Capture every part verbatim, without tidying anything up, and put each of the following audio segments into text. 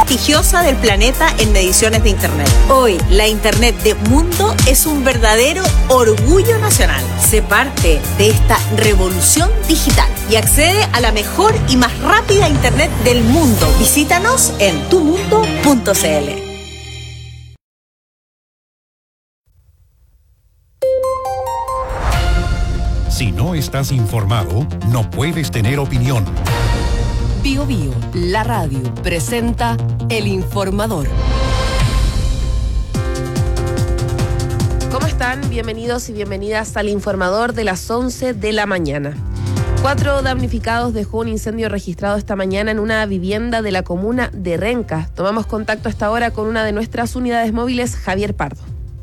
prestigiosa del planeta en mediciones de Internet. Hoy, la Internet de Mundo es un verdadero orgullo nacional. Sé parte de esta revolución digital y accede a la mejor y más rápida Internet del mundo. Visítanos en tu mundo punto c l. Si no estás informado, no puedes tener opinión. Bio Bio, la radio, presenta El Informador. ¿Cómo están? Bienvenidos y bienvenidas al Informador de las once de la mañana. Cuatro damnificados dejó un incendio registrado esta mañana en una vivienda de la comuna de Renca. Tomamos contacto hasta ahora con una de nuestras unidades móviles, Javier Pardo.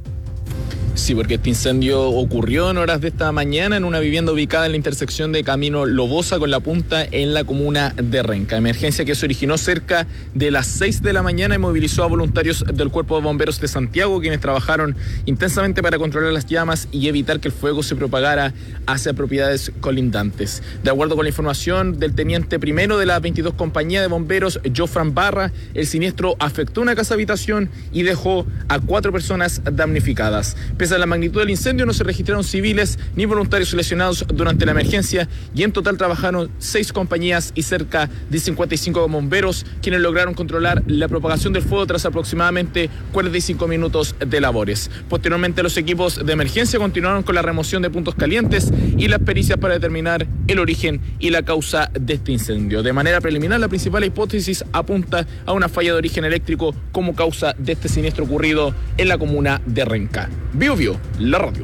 Sí, porque este incendio ocurrió en horas de esta mañana en una vivienda ubicada en la intersección de Camino Lobosa con La Punta en la comuna de Renca. Emergencia que se originó cerca de las seis de la mañana y movilizó a voluntarios del Cuerpo de Bomberos de Santiago, quienes trabajaron intensamente para controlar las llamas y evitar que el fuego se propagara hacia propiedades colindantes. De acuerdo con la información del teniente primero de la veintidós Compañía de Bomberos, Jofran Barra, el siniestro afectó una casa habitación y dejó a cuatro personas damnificadas. Pese a la magnitud del incendio, no se registraron civiles ni voluntarios lesionados durante la emergencia y en total trabajaron seis compañías y cerca de cincuenta y cinco bomberos, quienes lograron controlar la propagación del fuego tras aproximadamente cuarenta y cinco minutos de labores. Posteriormente, los equipos de emergencia continuaron con la remoción de puntos calientes y las pericias para determinar el origen y la causa de este incendio. De manera preliminar, la principal hipótesis apunta a una falla de origen eléctrico como causa de este siniestro ocurrido en la comuna de Renca. Bio Bio, la radio.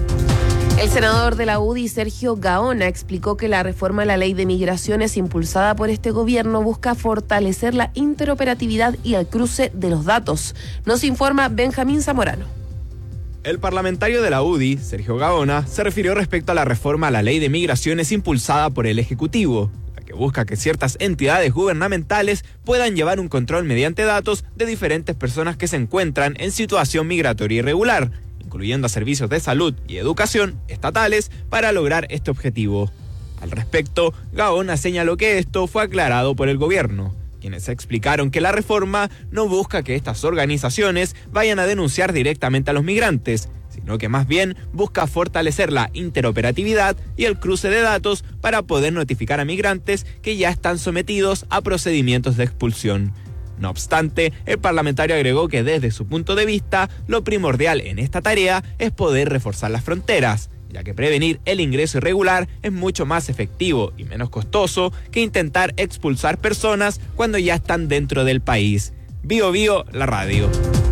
El senador de la U D I, Sergio Gaona, explicó que la reforma a la ley de migraciones impulsada por este gobierno busca fortalecer la interoperatividad y el cruce de los datos. Nos informa Benjamín Zamorano. El parlamentario de la U D I, Sergio Gaona, se refirió respecto a la reforma a la ley de migraciones impulsada por el Ejecutivo, la que busca que ciertas entidades gubernamentales puedan llevar un control mediante datos de diferentes personas que se encuentran en situación migratoria irregular, incluyendo a servicios de salud y educación estatales, para lograr este objetivo. Al respecto, Gaona señaló que esto fue aclarado por el gobierno, quienes explicaron que la reforma no busca que estas organizaciones vayan a denunciar directamente a los migrantes, sino que más bien busca fortalecer la interoperatividad y el cruce de datos para poder notificar a migrantes que ya están sometidos a procedimientos de expulsión. No obstante, el parlamentario agregó que desde su punto de vista, lo primordial en esta tarea es poder reforzar las fronteras, ya que prevenir el ingreso irregular es mucho más efectivo y menos costoso que intentar expulsar personas cuando ya están dentro del país. Bio Bio, la radio.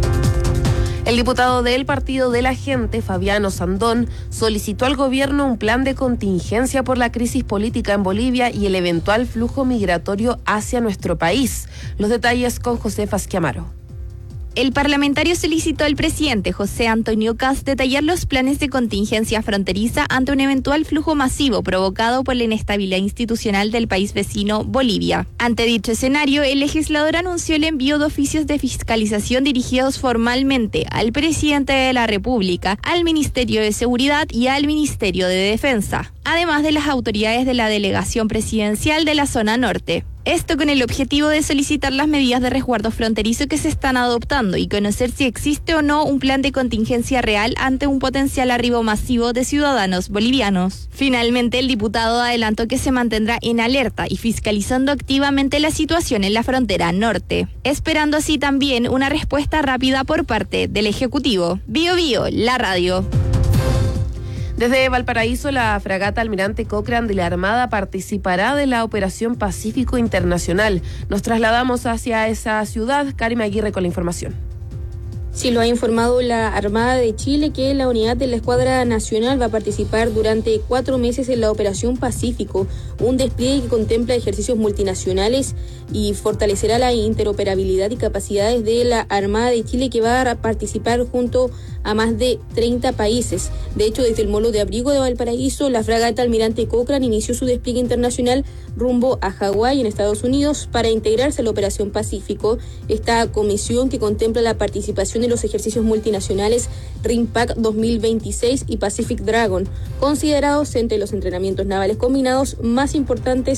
El diputado del Partido de la Gente, Fabiano Sandón, solicitó al gobierno un plan de contingencia por la crisis política en Bolivia y el eventual flujo migratorio hacia nuestro país. Los detalles con Josefa Schiamaro. El parlamentario solicitó al presidente José Antonio Kast detallar los planes de contingencia fronteriza ante un eventual flujo masivo provocado por la inestabilidad institucional del país vecino Bolivia. Ante dicho escenario, el legislador anunció el envío de oficios de fiscalización dirigidos formalmente al presidente de la República, al Ministerio de Seguridad y al Ministerio de Defensa, además de las autoridades de la delegación presidencial de la zona norte. Esto con el objetivo de solicitar las medidas de resguardo fronterizo que se están adoptando y conocer si existe o no un plan de contingencia real ante un potencial arribo masivo de ciudadanos bolivianos. Finalmente, el diputado adelantó que se mantendrá en alerta y fiscalizando activamente la situación en la frontera norte, esperando así también una respuesta rápida por parte del Ejecutivo. Bio Bio, la radio. Desde Valparaíso, la fragata Almirante Cochrane de la Armada participará de la Operación Pacífico Internacional. Nos trasladamos hacia esa ciudad. Karima Aguirre con la información. Sí, lo ha informado la Armada de Chile que la unidad de la Escuadra Nacional va a participar durante cuatro meses en la Operación Pacífico, un despliegue que contempla ejercicios multinacionales y fortalecerá la interoperabilidad y capacidades de la Armada de Chile, que va a participar junto a más de treinta países. De hecho, desde el Molo de Abrigo de Valparaíso, la fragata Almirante Cochrane inició su despliegue internacional rumbo a Hawái, en Estados Unidos, para integrarse a la Operación Pacífico. Esta comisión, que contempla la participación de los ejercicios multinacionales RIMPAC dos mil veintiséis y Pacific Dragon, considerados entre los entrenamientos navales combinados más importantes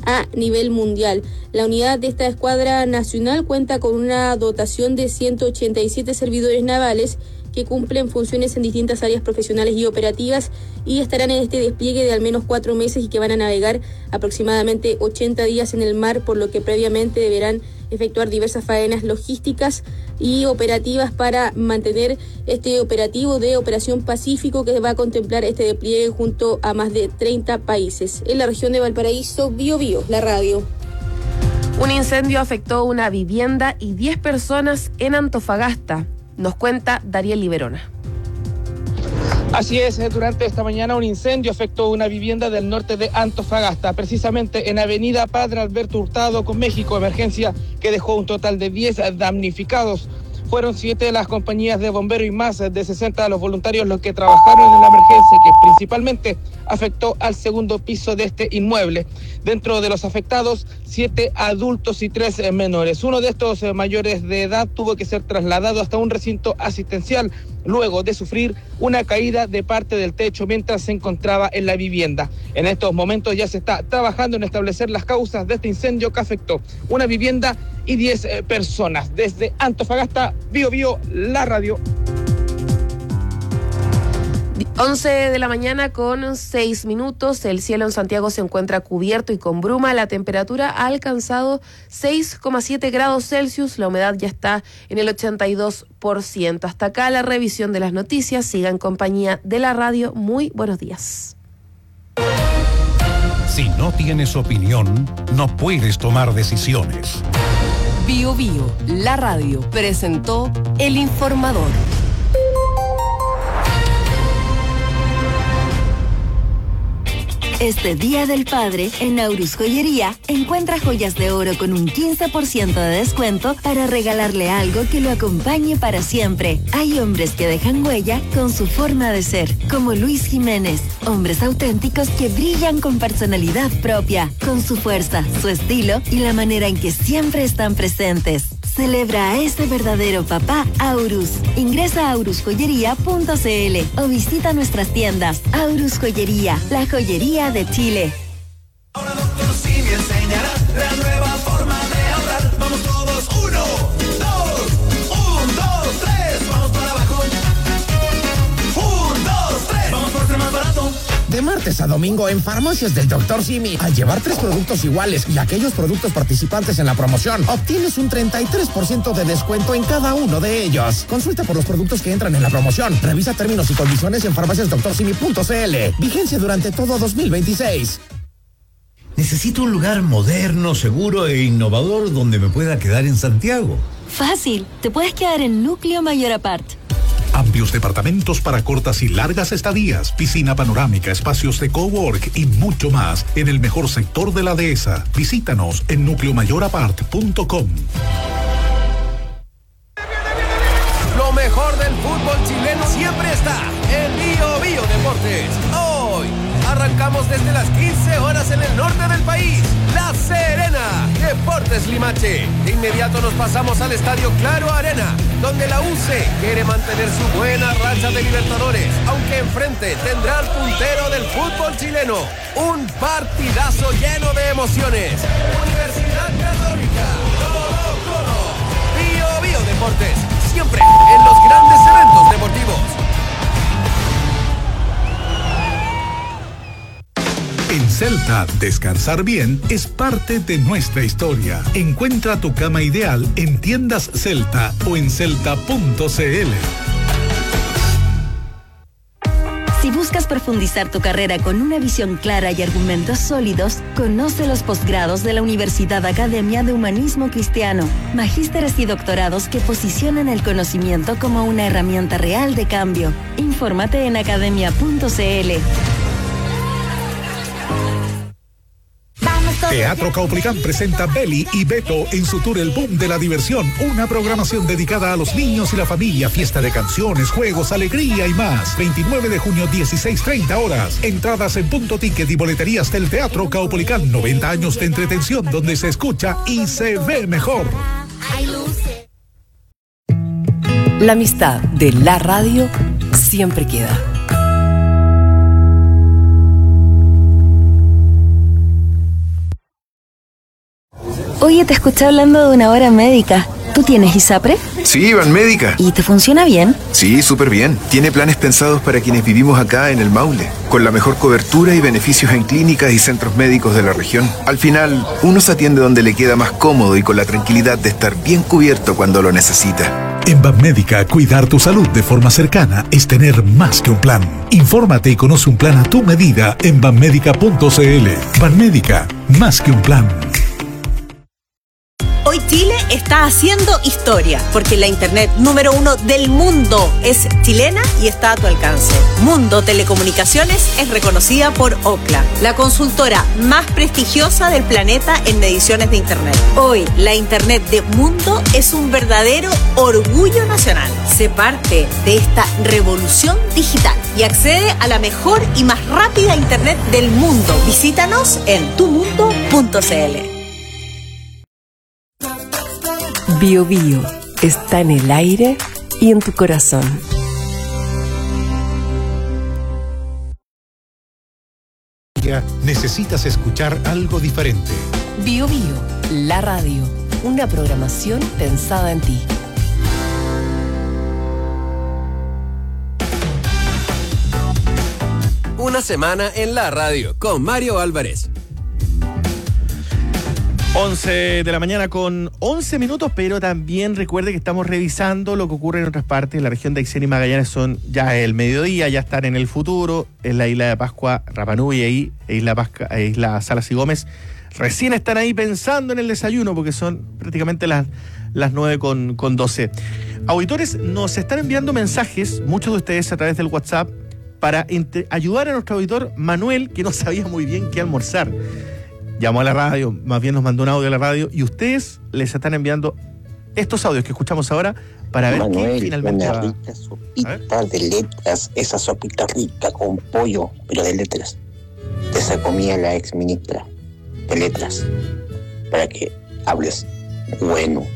a nivel mundial. La unidad de esta escuadra nacional cuenta con una dotación de ciento ochenta y siete servidores navales que cumplen funciones en distintas áreas profesionales y operativas y estarán en este despliegue de al menos cuatro meses y que van a navegar aproximadamente ochenta días en el mar, por lo que previamente deberán efectuar diversas faenas logísticas y operativas para mantener este operativo de Operación Pacífico, que va a contemplar este despliegue junto a más de treinta países. En la región de Valparaíso, Bio Bio, la radio. Un incendio afectó una vivienda y diez personas en Antofagasta. Nos cuenta Dariel Liberona. Así es, durante esta mañana un incendio afectó una vivienda del norte de Antofagasta, precisamente en Avenida Padre Alberto Hurtado con México, emergencia que dejó un total de diez damnificados. Fueron siete de las compañías de bomberos y más de sesenta de los voluntarios los que trabajaron en la emergencia, que principalmente afectó al segundo piso de este inmueble. Dentro de los afectados, siete adultos y tres menores. Uno de estos mayores de edad tuvo que ser trasladado hasta un recinto asistencial luego de sufrir una caída de parte del techo mientras se encontraba en la vivienda. En estos momentos ya se está trabajando en establecer las causas de este incendio que afectó una vivienda y diez eh, personas. Desde Antofagasta, Bio Bio, la radio. once de la mañana con seis minutos. El cielo en Santiago se encuentra cubierto y con bruma. La temperatura ha alcanzado seis coma siete grados Celsius. La humedad ya está en el ochenta y dos por ciento. Hasta acá la revisión de las noticias. Siga en compañía de la radio. Muy buenos días. Si no tienes opinión, no puedes tomar decisiones. Bio Bio, la radio, presentó El Informador. Este Día del Padre, en Aurus Joyería, encuentra joyas de oro con un quince por ciento de descuento para regalarle algo que lo acompañe para siempre. Hay hombres que dejan huella con su forma de ser, como Luis Jiménez. Hombres auténticos que brillan con personalidad propia, con su fuerza, su estilo y la manera en que siempre están presentes. Celebra a ese verdadero papá Aurus. Ingresa a aurus joyería punto c l o visita nuestras tiendas. Aurus Joyería, la joyería de Chile. Ahora doctor Simi enseñará la nueva forma de ahorrar. Vamos todos, uno, dos, un, dos, tres, vamos para abajo. Un, dos, tres, vamos por ser más barato. De martes a domingo en Farmacias del doctor Simi, al llevar tres productos iguales y aquellos productos participantes en la promoción, obtienes un treinta y tres por ciento de descuento en cada uno de ellos. Consulta por los productos que entran en la promoción. Revisa términos y condiciones en farmacias doctor simi punto c l. Vigencia durante todo dos mil veintiséis. Necesito un lugar moderno, seguro e innovador donde me pueda quedar en Santiago. Fácil, te puedes quedar en Núcleo Mayor Apart. Amplios departamentos para cortas y largas estadías, piscina panorámica, espacios de cowork y mucho más en el mejor sector de la dehesa. Visítanos en núcleo mayor apart punto com. Lo mejor del fútbol chileno siempre está en Bio Bio Deportes. Hoy arrancamos desde las quince horas en el norte del país. La Serena, Deportes Limache. De inmediato nos pasamos al Estadio Claro Arena, donde la U C quiere mantener su buena racha de Libertadores, aunque enfrente tendrá al puntero del fútbol chileno. Un partidazo lleno de emociones. Universidad Católica, Colo Colo. Bio Bio Deportes, siempre en los grandes eventos deportivos. En Celta, descansar bien es parte de nuestra historia. Encuentra tu cama ideal en tiendas Celta o en celta punto c l. Si buscas profundizar tu carrera con una visión clara y argumentos sólidos, conoce los posgrados de la Universidad Academia de Humanismo Cristiano. Magísteres y doctorados que posicionan el conocimiento como una herramienta real de cambio. Infórmate en academia punto c l. Teatro Caupolicán presenta Beli y Beto en su tour El Boom de la Diversión, una programación dedicada a los niños y la familia, fiesta de canciones, juegos, alegría y más. veintinueve de junio, dieciséis treinta horas. Entradas en Punto Ticket y boleterías del Teatro Caupolicán. noventa años de entretención donde se escucha y se ve mejor. La amistad de la radio siempre queda. Oye, te escuché hablando de una hora médica. ¿Tú tienes ISAPRE? Sí, Banmédica. ¿Y te funciona bien? Sí, súper bien. Tiene planes pensados para quienes vivimos acá en el Maule, con la mejor cobertura y beneficios en clínicas y centros médicos de la región. Al final, uno se atiende donde le queda más cómodo y con la tranquilidad de estar bien cubierto cuando lo necesita. En Banmédica, cuidar tu salud de forma cercana es tener más que un plan. Infórmate y conoce un plan a tu medida en banmédica punto cl. Banmédica, más que un plan. Hoy Chile está haciendo historia, porque la internet número uno del mundo es chilena y está a tu alcance. Mundo Telecomunicaciones es reconocida por Ookla, la consultora más prestigiosa del planeta en mediciones de internet. Hoy, la internet de Mundo es un verdadero orgullo nacional. Sé parte de esta revolución digital y accede a la mejor y más rápida internet del mundo. Visítanos en tu mundo punto cl. Bio Bio está en el aire y en tu corazón. Necesitas escuchar algo diferente. Bio Bio, la radio, una programación pensada en ti. Una semana en la radio con Mario Álvarez. once de la mañana con once minutos, pero también recuerde que estamos revisando lo que ocurre en otras partes. La región de Aysén y Magallanes son ya el mediodía, ya están en el futuro. En la isla de Pascua, Rapa Nui ahí, e Isla, Pascua, e Isla Salas y Gómez, recién están ahí pensando en el desayuno porque son prácticamente las, las nueve con doce. Auditores, nos están enviando mensajes, muchos de ustedes a través del WhatsApp, para entre, ayudar a nuestro auditor Manuel, que no sabía muy bien qué almorzar. Llamó a la radio, más bien nos mandó un audio a la radio, y ustedes les están enviando estos audios que escuchamos ahora para ver Manuel, qué finalmente una va. rica sopita de letras, esa sopita rica con pollo, pero de letras. De esa comía la ex ministra de letras, para que hables bueno.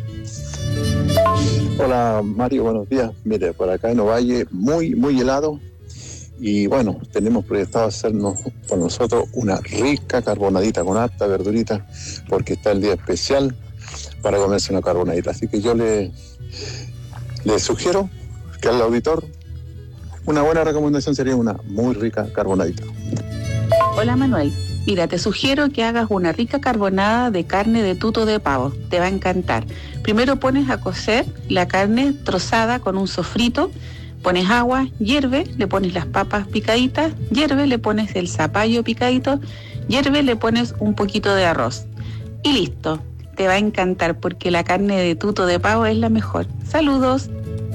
Hola Mario, buenos días. Mire, por acá en Ovalle, muy, muy helado. Y bueno, tenemos proyectado hacernos por nosotros una rica carbonadita con harta verdurita, porque está el día especial para comerse una carbonadita. Así que yo le, le sugiero que al auditor una buena recomendación sería una muy rica carbonadita. Hola Manuel, mira, te sugiero que hagas una rica carbonada de carne de tuto de pavo, te va a encantar. Primero pones a cocer la carne trozada con un sofrito. Pones agua, hierve, le pones las papas picaditas, hierve, le pones el zapallo picadito, hierve, le pones un poquito de arroz. Y listo, te va a encantar porque la carne de tuto de pavo es la mejor. Saludos.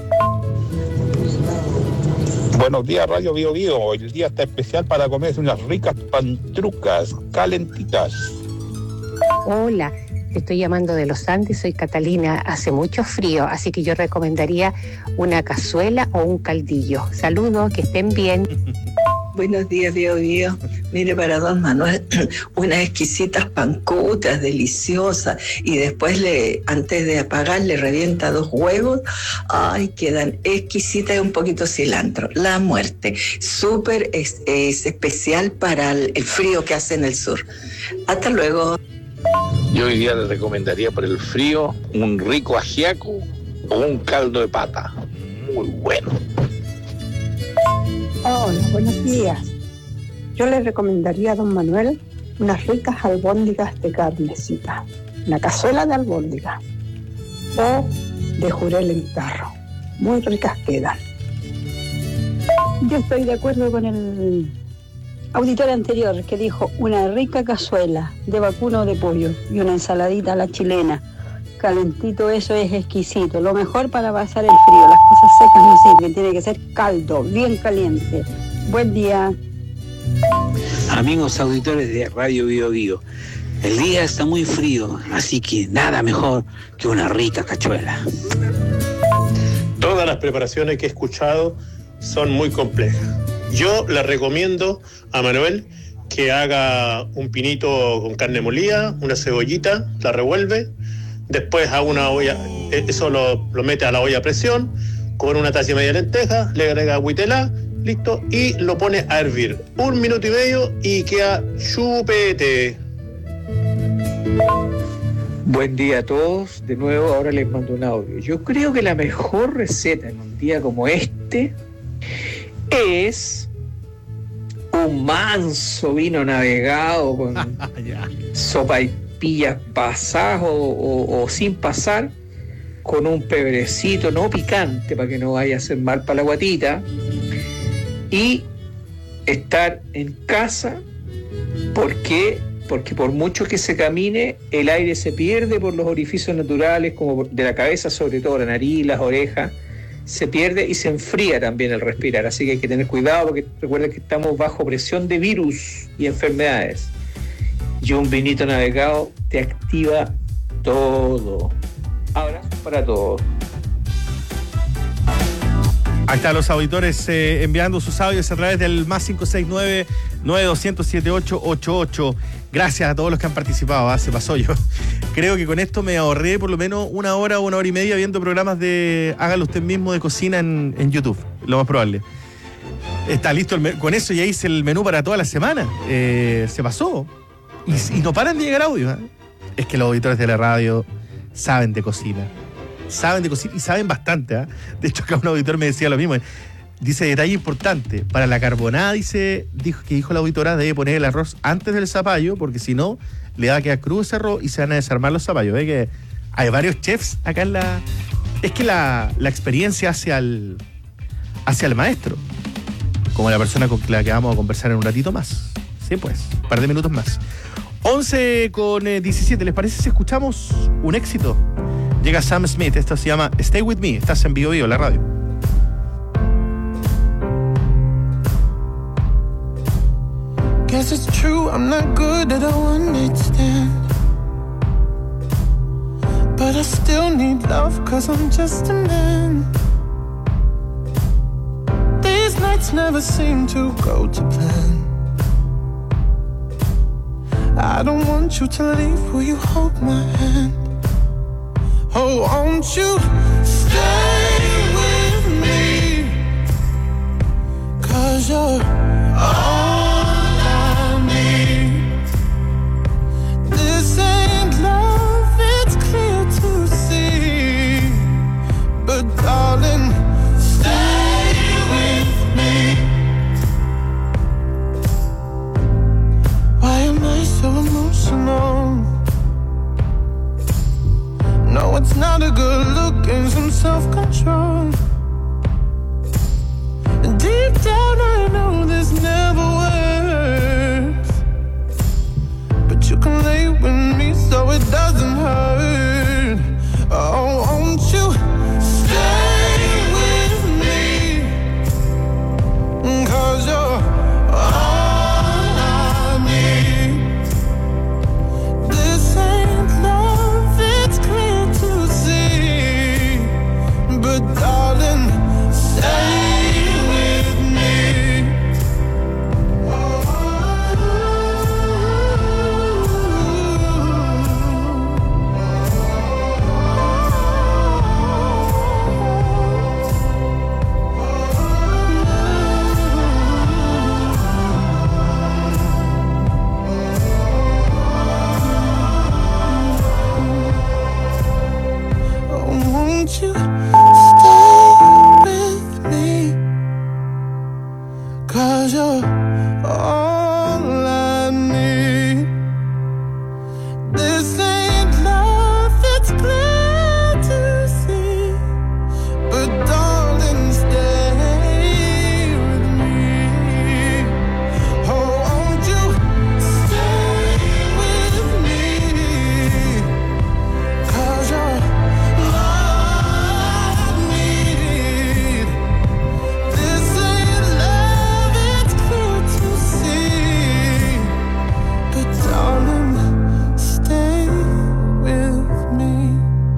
Buenos días, Radio Bio Bio. Hoy el día está especial para comerse unas ricas pantrucas calentitas. Hola. Estoy llamando de Los Andes, soy Catalina, hace mucho frío, así que yo recomendaría una cazuela o un caldillo. Saludos, que estén bien. Buenos días, Bio Bio. Mire, para don Manuel, unas exquisitas pancutas deliciosas y después, le, antes de apagar, le revienta dos huevos. Ay, quedan exquisitas y un poquito cilantro. La muerte. Súper es, es especial para el, el frío que hace en el sur. Hasta luego. Yo hoy día les recomendaría para el frío un rico ajiaco o un caldo de pata. Muy bueno. Hola, buenos días. Yo le recomendaría a don Manuel unas ricas albóndigas de carnecita. Una cazuela de albóndigas. O de jurel en tarro. Muy ricas quedan. Yo estoy de acuerdo con el auditor anterior que dijo una rica cazuela de vacuno de pollo y una ensaladita a la chilena. Calentito, eso es exquisito. Lo mejor para pasar el frío. Las cosas secas no sirven. Tiene que ser caldo, bien caliente. Buen día. Amigos auditores de Radio Bio Bio, el día está muy frío, así que nada mejor que una rica cachuela. Todas las preparaciones que he escuchado son muy complejas. Yo le recomiendo a Manuel que haga un pinito con carne molida, una cebollita, la revuelve, después a una olla, eso lo, lo mete a la olla a presión, con una taza y media de lentejas, le agrega huitelá, listo, y lo pone a hervir. Un minuto y medio y queda chupete. Buen día a todos. De nuevo, ahora les mando un audio. Yo creo que la mejor receta en un día como este es un manso vino navegado con sopaipillas pasadas o, o, o sin pasar, con un pebrecito no picante para que no vaya a hacer mal para la guatita, y estar en casa. ¿Por qué? Porque por mucho que se camine, el aire se pierde por los orificios naturales, como de la cabeza, sobre todo la nariz, las orejas, se pierde y se enfría también el respirar. Así que hay que tener cuidado, porque recuerden que estamos bajo presión de virus y enfermedades. Y un vinito navegado te activa todo. Abrazos para todos. Ahí están los auditores eh, enviando sus audios a través del más cinco seis nueve, nueve dos cero cero, siete ocho ocho ocho. Gracias a todos los que han participado, ¿eh? Se pasó yo. Creo que con esto me ahorré por lo menos una hora o una hora y media viendo programas de hágalo usted mismo de cocina en, en YouTube, lo más probable. Está listo, el menú. Con eso ya hice el menú para toda la semana. Eh, se pasó. Y, y no paran de llegar audios. ¿eh? Es que los auditores de la radio saben de cocina. Saben de cocina y saben bastante. ¿eh? De hecho, acá un auditor me decía lo mismo. Dice, detalle importante, para la carbonada, dice, dijo que dijo la auditora, debe poner el arroz antes del zapallo, porque si no, le va a quedar crudo ese arroz y se van a desarmar los zapallos. ¿Ve que hay varios chefs acá en la... Es que la, la experiencia hacia el, hacia el maestro, como la persona con la que vamos a conversar en un ratito más. Sí, pues, un par de minutos más. once con diecisiete, ¿les parece si escuchamos un éxito? Llega Sam Smith, esto se llama Stay With Me, estás en Bio Bio, la radio. Guess it's true, I'm not good at a one-night stand, but I still need love, cause I'm just a man. These nights never seem to go to plan. I don't want you to leave, will you hold my hand? Oh, won't you stay with me, cause you're all I need. This ain't love, it's clear to see, but darling, stay with me. Why am I so emotional? No, it's not a good look and some self-control. And deep down I know this never works, but you can lay with me so it doesn't hurt. Oh, won't you stay with me, cause you're all I need. This ain't love, it's clear to see, but darling, stay with me. Oh, won't you stay with me, cause you're all I need. This ain't love, it's clear to see, but darling, stay with me. Oh, won't you stay with me, cause you're all I need. This ain't love, it's clear to see, but darling, stay with me.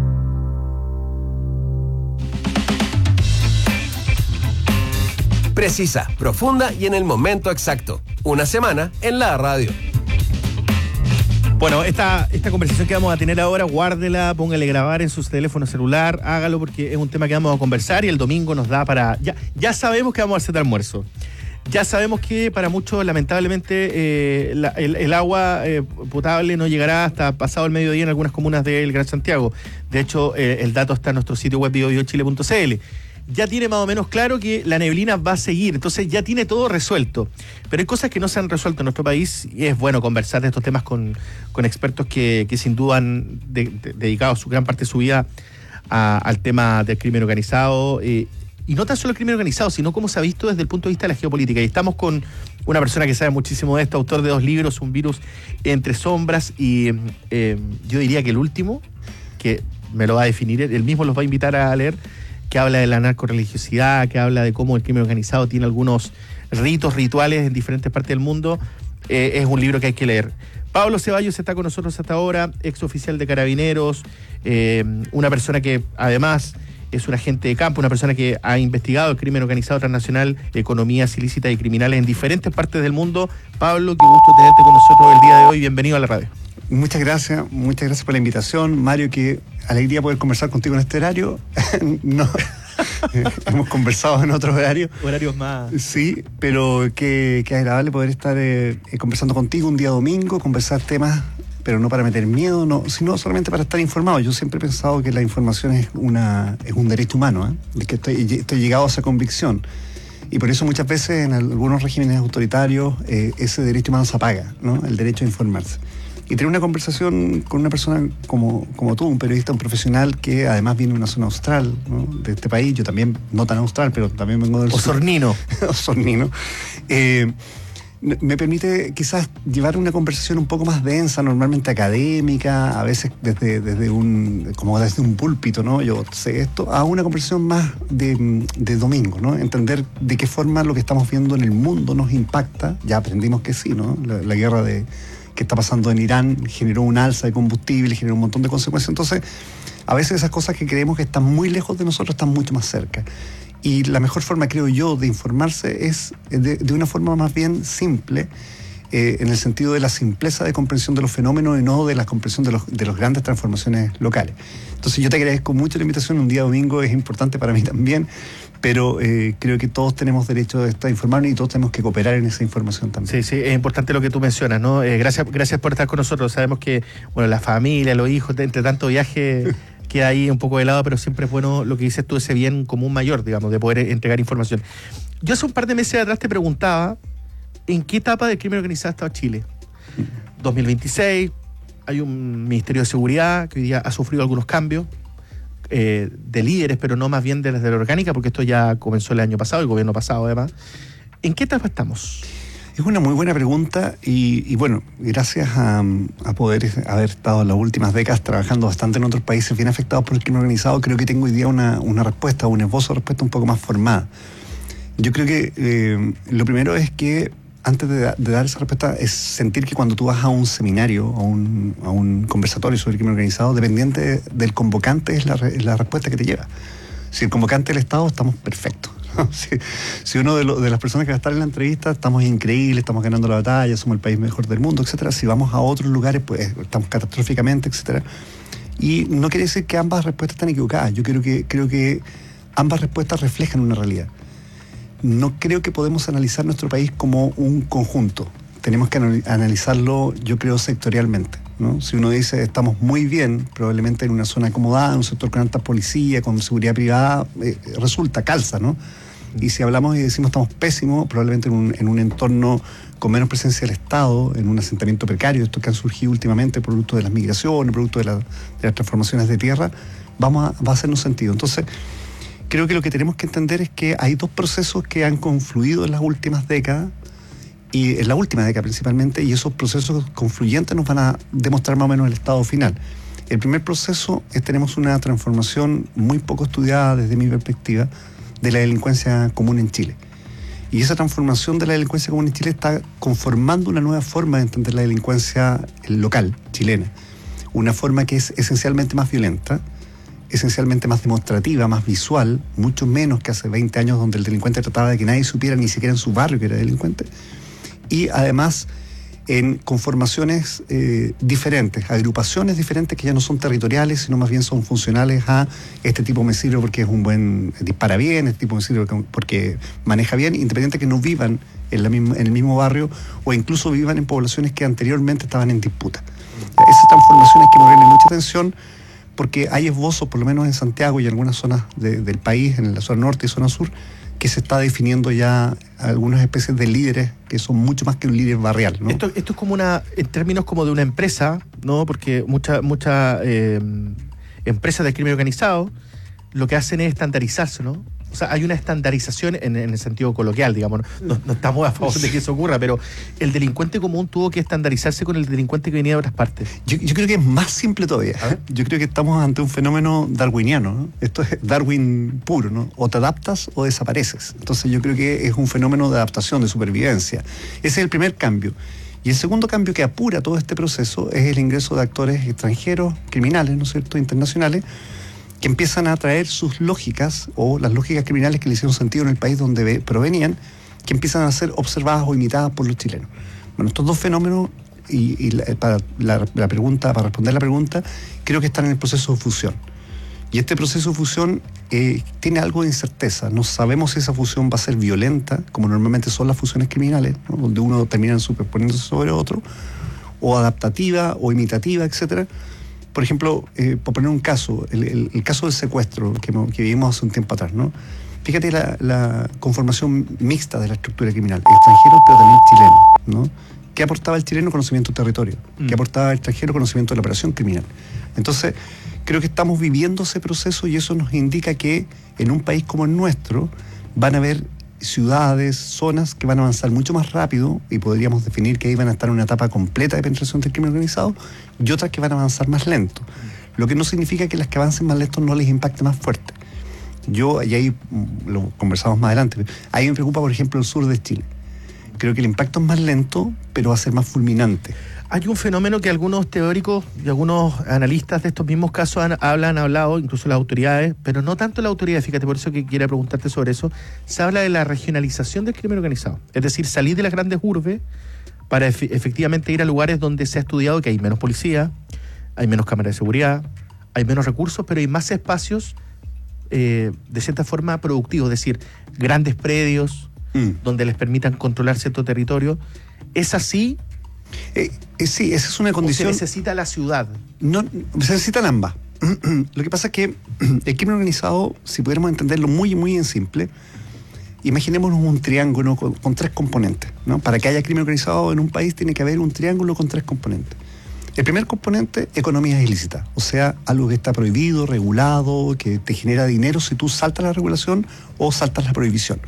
Precisa, profunda y en el momento exacto. Una semana en la radio. Bueno, esta, esta conversación que vamos a tener ahora, guárdela, póngale grabar en su teléfono celular, hágalo porque es un tema que vamos a conversar y el domingo nos da para... Ya, ya sabemos que vamos a hacer de almuerzo. Ya sabemos que para muchos, lamentablemente, eh, la, el, el agua eh, potable no llegará hasta pasado el mediodía en algunas comunas del Gran Santiago. De hecho, eh, el dato está en nuestro sitio web bio bio chile punto c l. Ya tiene más o menos claro que la neblina va a seguir, entonces ya tiene todo resuelto. Pero hay cosas que no se han resuelto en nuestro país y es bueno conversar de estos temas con, con expertos que, que sin duda han de, de, dedicado su gran parte de su vida a, al tema del crimen organizado. Eh, Y no tan solo el crimen organizado, sino cómo se ha visto desde el punto de vista de la geopolítica. Y estamos con una persona que sabe muchísimo de esto, autor de dos libros, Un virus entre sombras, y eh, yo diría que el último, que me lo va a definir, él mismo los va a invitar a leer, que habla de la narcorreligiosidad, que habla de cómo el crimen organizado tiene algunos ritos, rituales en diferentes partes del mundo. Eh, es un libro que hay que leer. Pablo Ceballos está con nosotros hasta ahora, ex oficial de Carabineros, eh, una persona que además es un agente de campo, una persona que ha investigado el crimen organizado transnacional, economías ilícitas y criminales en diferentes partes del mundo. Pablo, qué gusto tenerte con nosotros el día de hoy. Bienvenido a la radio. Muchas gracias, muchas gracias por la invitación. Mario, qué alegría poder conversar contigo en este horario. No, hemos conversado en otros horarios. Horarios más. Sí, pero qué, qué agradable poder estar eh, conversando contigo un día domingo, conversar temas, pero no para meter miedo, no, sino solamente para estar informado. Yo siempre he pensado que la información es una es un derecho humano, ¿eh? De que estoy, estoy llegado a esa convicción. Y por eso muchas veces en algunos regímenes autoritarios eh, ese derecho humano se apaga, ¿no? El derecho a informarse. Y tener una conversación con una persona como, como tú, un periodista, un profesional que además viene de una zona austral, ¿no? De este país, yo también, no tan austral, pero también vengo del Osornino. sur. Osornino. Eh, me permite quizás llevar una conversación un poco más densa, normalmente académica, a veces desde, desde un como desde un púlpito, ¿no? Yo sé esto, a una conversación más de, de domingo, ¿no? Entender de qué forma lo que estamos viendo en el mundo nos impacta. Ya aprendimos que sí, ¿no? La, la guerra de que está pasando en Irán generó un alza de combustible, generó un montón de consecuencias. Entonces, a veces esas cosas que creemos que están muy lejos de nosotros están mucho más cerca. Y la mejor forma, creo yo, de informarse es de, de una forma más bien simple, eh, en el sentido de la simpleza de comprensión de los fenómenos y no de la comprensión de, los, de las grandes transformaciones locales. Entonces yo te agradezco mucho la invitación. Un día domingo es importante para mí también, pero eh, creo que todos tenemos derecho a estar informados y todos tenemos que cooperar en esa información también. Sí, sí, es importante lo que tú mencionas, ¿no? Eh, gracias, gracias por estar con nosotros. Sabemos que, bueno, la familia, los hijos, entre tanto viaje queda ahí un poco de lado, pero siempre es bueno lo que dices tú, ese bien común mayor, digamos, de poder entregar información. Yo hace un par de meses atrás te preguntaba ¿en qué etapa del crimen organizado estaba Chile? dos mil veintiséis, hay un Ministerio de Seguridad que hoy día ha sufrido algunos cambios eh, de líderes, pero no más bien de la, de la orgánica, porque esto ya comenzó el año pasado, el gobierno pasado además. ¿En qué etapa estamos? Es una muy buena pregunta y, y bueno, gracias a, a poder haber estado en las últimas décadas trabajando bastante en otros países bien afectados por el crimen organizado, creo que tengo hoy día una, una respuesta, un esbozo de respuesta un poco más formada. Yo creo que eh, lo primero es que antes de, de dar esa respuesta es sentir que cuando tú vas a un seminario, a un, a un conversatorio sobre el crimen organizado, dependiente del convocante es la, la respuesta que te lleva. Si el convocante es el Estado, estamos perfectos. Si, si uno de, lo, de las personas que va a estar en la entrevista, estamos increíbles, estamos ganando la batalla, somos el país mejor del mundo, etcétera. Si vamos a otros lugares, pues estamos catastróficamente, etcétera. Y no quiere decir que ambas respuestas están equivocadas. Yo creo que, creo que ambas respuestas reflejan una realidad. No creo que podemos analizar nuestro país como un conjunto. Tenemos que analizarlo, yo creo, sectorialmente, ¿no? Si uno dice estamos muy bien, probablemente en una zona acomodada, en un sector con alta policía, con seguridad privada, eh, resulta, calza, ¿no? Y si hablamos y decimos estamos pésimos, probablemente en un, en un entorno con menos presencia del Estado, en un asentamiento precario, estos que han surgido últimamente producto de las migraciones, producto de, la, de las transformaciones de tierra, vamos a, va a hacernos sentido. Entonces, creo que lo que tenemos que entender es que hay dos procesos que han confluido en las últimas décadas, y en la última década principalmente, y esos procesos confluyentes nos van a demostrar más o menos el estado final. El primer proceso es tenemos una transformación muy poco estudiada desde mi perspectiva de la delincuencia común en Chile. Y esa transformación de la delincuencia común en Chile está conformando una nueva forma de entender la delincuencia local, chilena. Una forma que es esencialmente más violenta, esencialmente más demostrativa, más visual, mucho menos que hace veinte años donde el delincuente trataba de que nadie supiera ni siquiera en su barrio que era delincuente. Y además en conformaciones eh, diferentes, agrupaciones diferentes que ya no son territoriales, sino más bien son funcionales a este tipo me sirve porque es un buen, dispara bien, este tipo me sirve porque maneja bien, independiente que no vivan en, la misma, en el mismo barrio, o incluso vivan en poblaciones que anteriormente estaban en disputa. Esas transformaciones que nos tienen mucha atención, porque hay esbozos, por lo menos en Santiago y en algunas zonas de, del país, en la zona norte y zona sur, que se está definiendo ya algunas especies de líderes que son mucho más que un líder barrial, ¿no? Esto, esto es como una, en términos como de una empresa, ¿no? Porque muchas mucha, eh, empresas del crimen organizado lo que hacen es estandarizarse, ¿no? O sea, hay una estandarización en, en el sentido coloquial, digamos. No, no estamos a favor de que eso ocurra, pero el delincuente común tuvo que estandarizarse con el delincuente que venía de otras partes. Yo, yo creo que es más simple todavía. Yo creo que estamos ante un fenómeno darwiniano, ¿no? Esto es Darwin puro, ¿no? O te adaptas o desapareces. Entonces yo creo que es un fenómeno de adaptación, de supervivencia. Ese es el primer cambio. Y el segundo cambio que apura todo este proceso es el ingreso de actores extranjeros, criminales, ¿no es cierto?, internacionales, que empiezan a traer sus lógicas o las lógicas criminales que le hicieron sentido en el país donde provenían, que empiezan a ser observadas o imitadas por los chilenos. Bueno, estos dos fenómenos, y, y la, para la, la pregunta, para responder la pregunta, creo que están en el proceso de fusión. Y este proceso de fusión eh, tiene algo de incerteza. No sabemos si esa fusión va a ser violenta, como normalmente son las fusiones criminales, ¿no?, donde uno termina superponiéndose sobre otro, o adaptativa, o imitativa, etcétera. Por ejemplo, eh, por poner un caso, el, el, el caso del secuestro que, que vivimos hace un tiempo atrás, ¿no? Fíjate la, la conformación mixta de la estructura criminal, extranjeros pero también chilenos, ¿no? ¿Qué aportaba el chileno? Conocimiento del territorio. ¿Qué aportaba el extranjero? Conocimiento de la operación criminal. Entonces, creo que estamos viviendo ese proceso y eso nos indica que en un país como el nuestro van a haber ciudades, zonas que van a avanzar mucho más rápido y podríamos definir que ahí van a estar en una etapa completa de penetración del crimen organizado y otras que van a avanzar más lento. Lo que no significa que las que avancen más lento no les impacte más fuerte. Yo, y ahí lo conversamos más adelante, ahí me preocupa, por ejemplo, el sur de Chile. Creo que el impacto es más lento, pero va a ser más fulminante. Hay un fenómeno que algunos teóricos y algunos analistas de estos mismos casos han, hablan, han hablado, incluso las autoridades, pero no tanto las autoridades, fíjate, por eso que quería preguntarte sobre eso. Se habla de la regionalización del crimen organizado, es decir, salir de las grandes urbes para ef- efectivamente ir a lugares donde se ha estudiado que hay menos policía, hay menos cámaras de seguridad, hay menos recursos, pero hay más espacios eh, de cierta forma productivos, es decir, grandes predios mm. donde les permitan controlar cierto territorio. ¿Es así? Eh, eh, sí, esa es una condición. ¿O se necesita la ciudad? No, se necesitan ambas. Lo que pasa es que el crimen organizado, si pudiéramos entenderlo muy, muy en simple, imaginémonos un triángulo con, con tres componentes, ¿no? Para que haya crimen organizado en un país tiene que haber un triángulo con tres componentes. El primer componente, economía ilícita, o sea, algo que está prohibido, regulado, que te genera dinero si tú saltas la regulación o saltas la prohibición.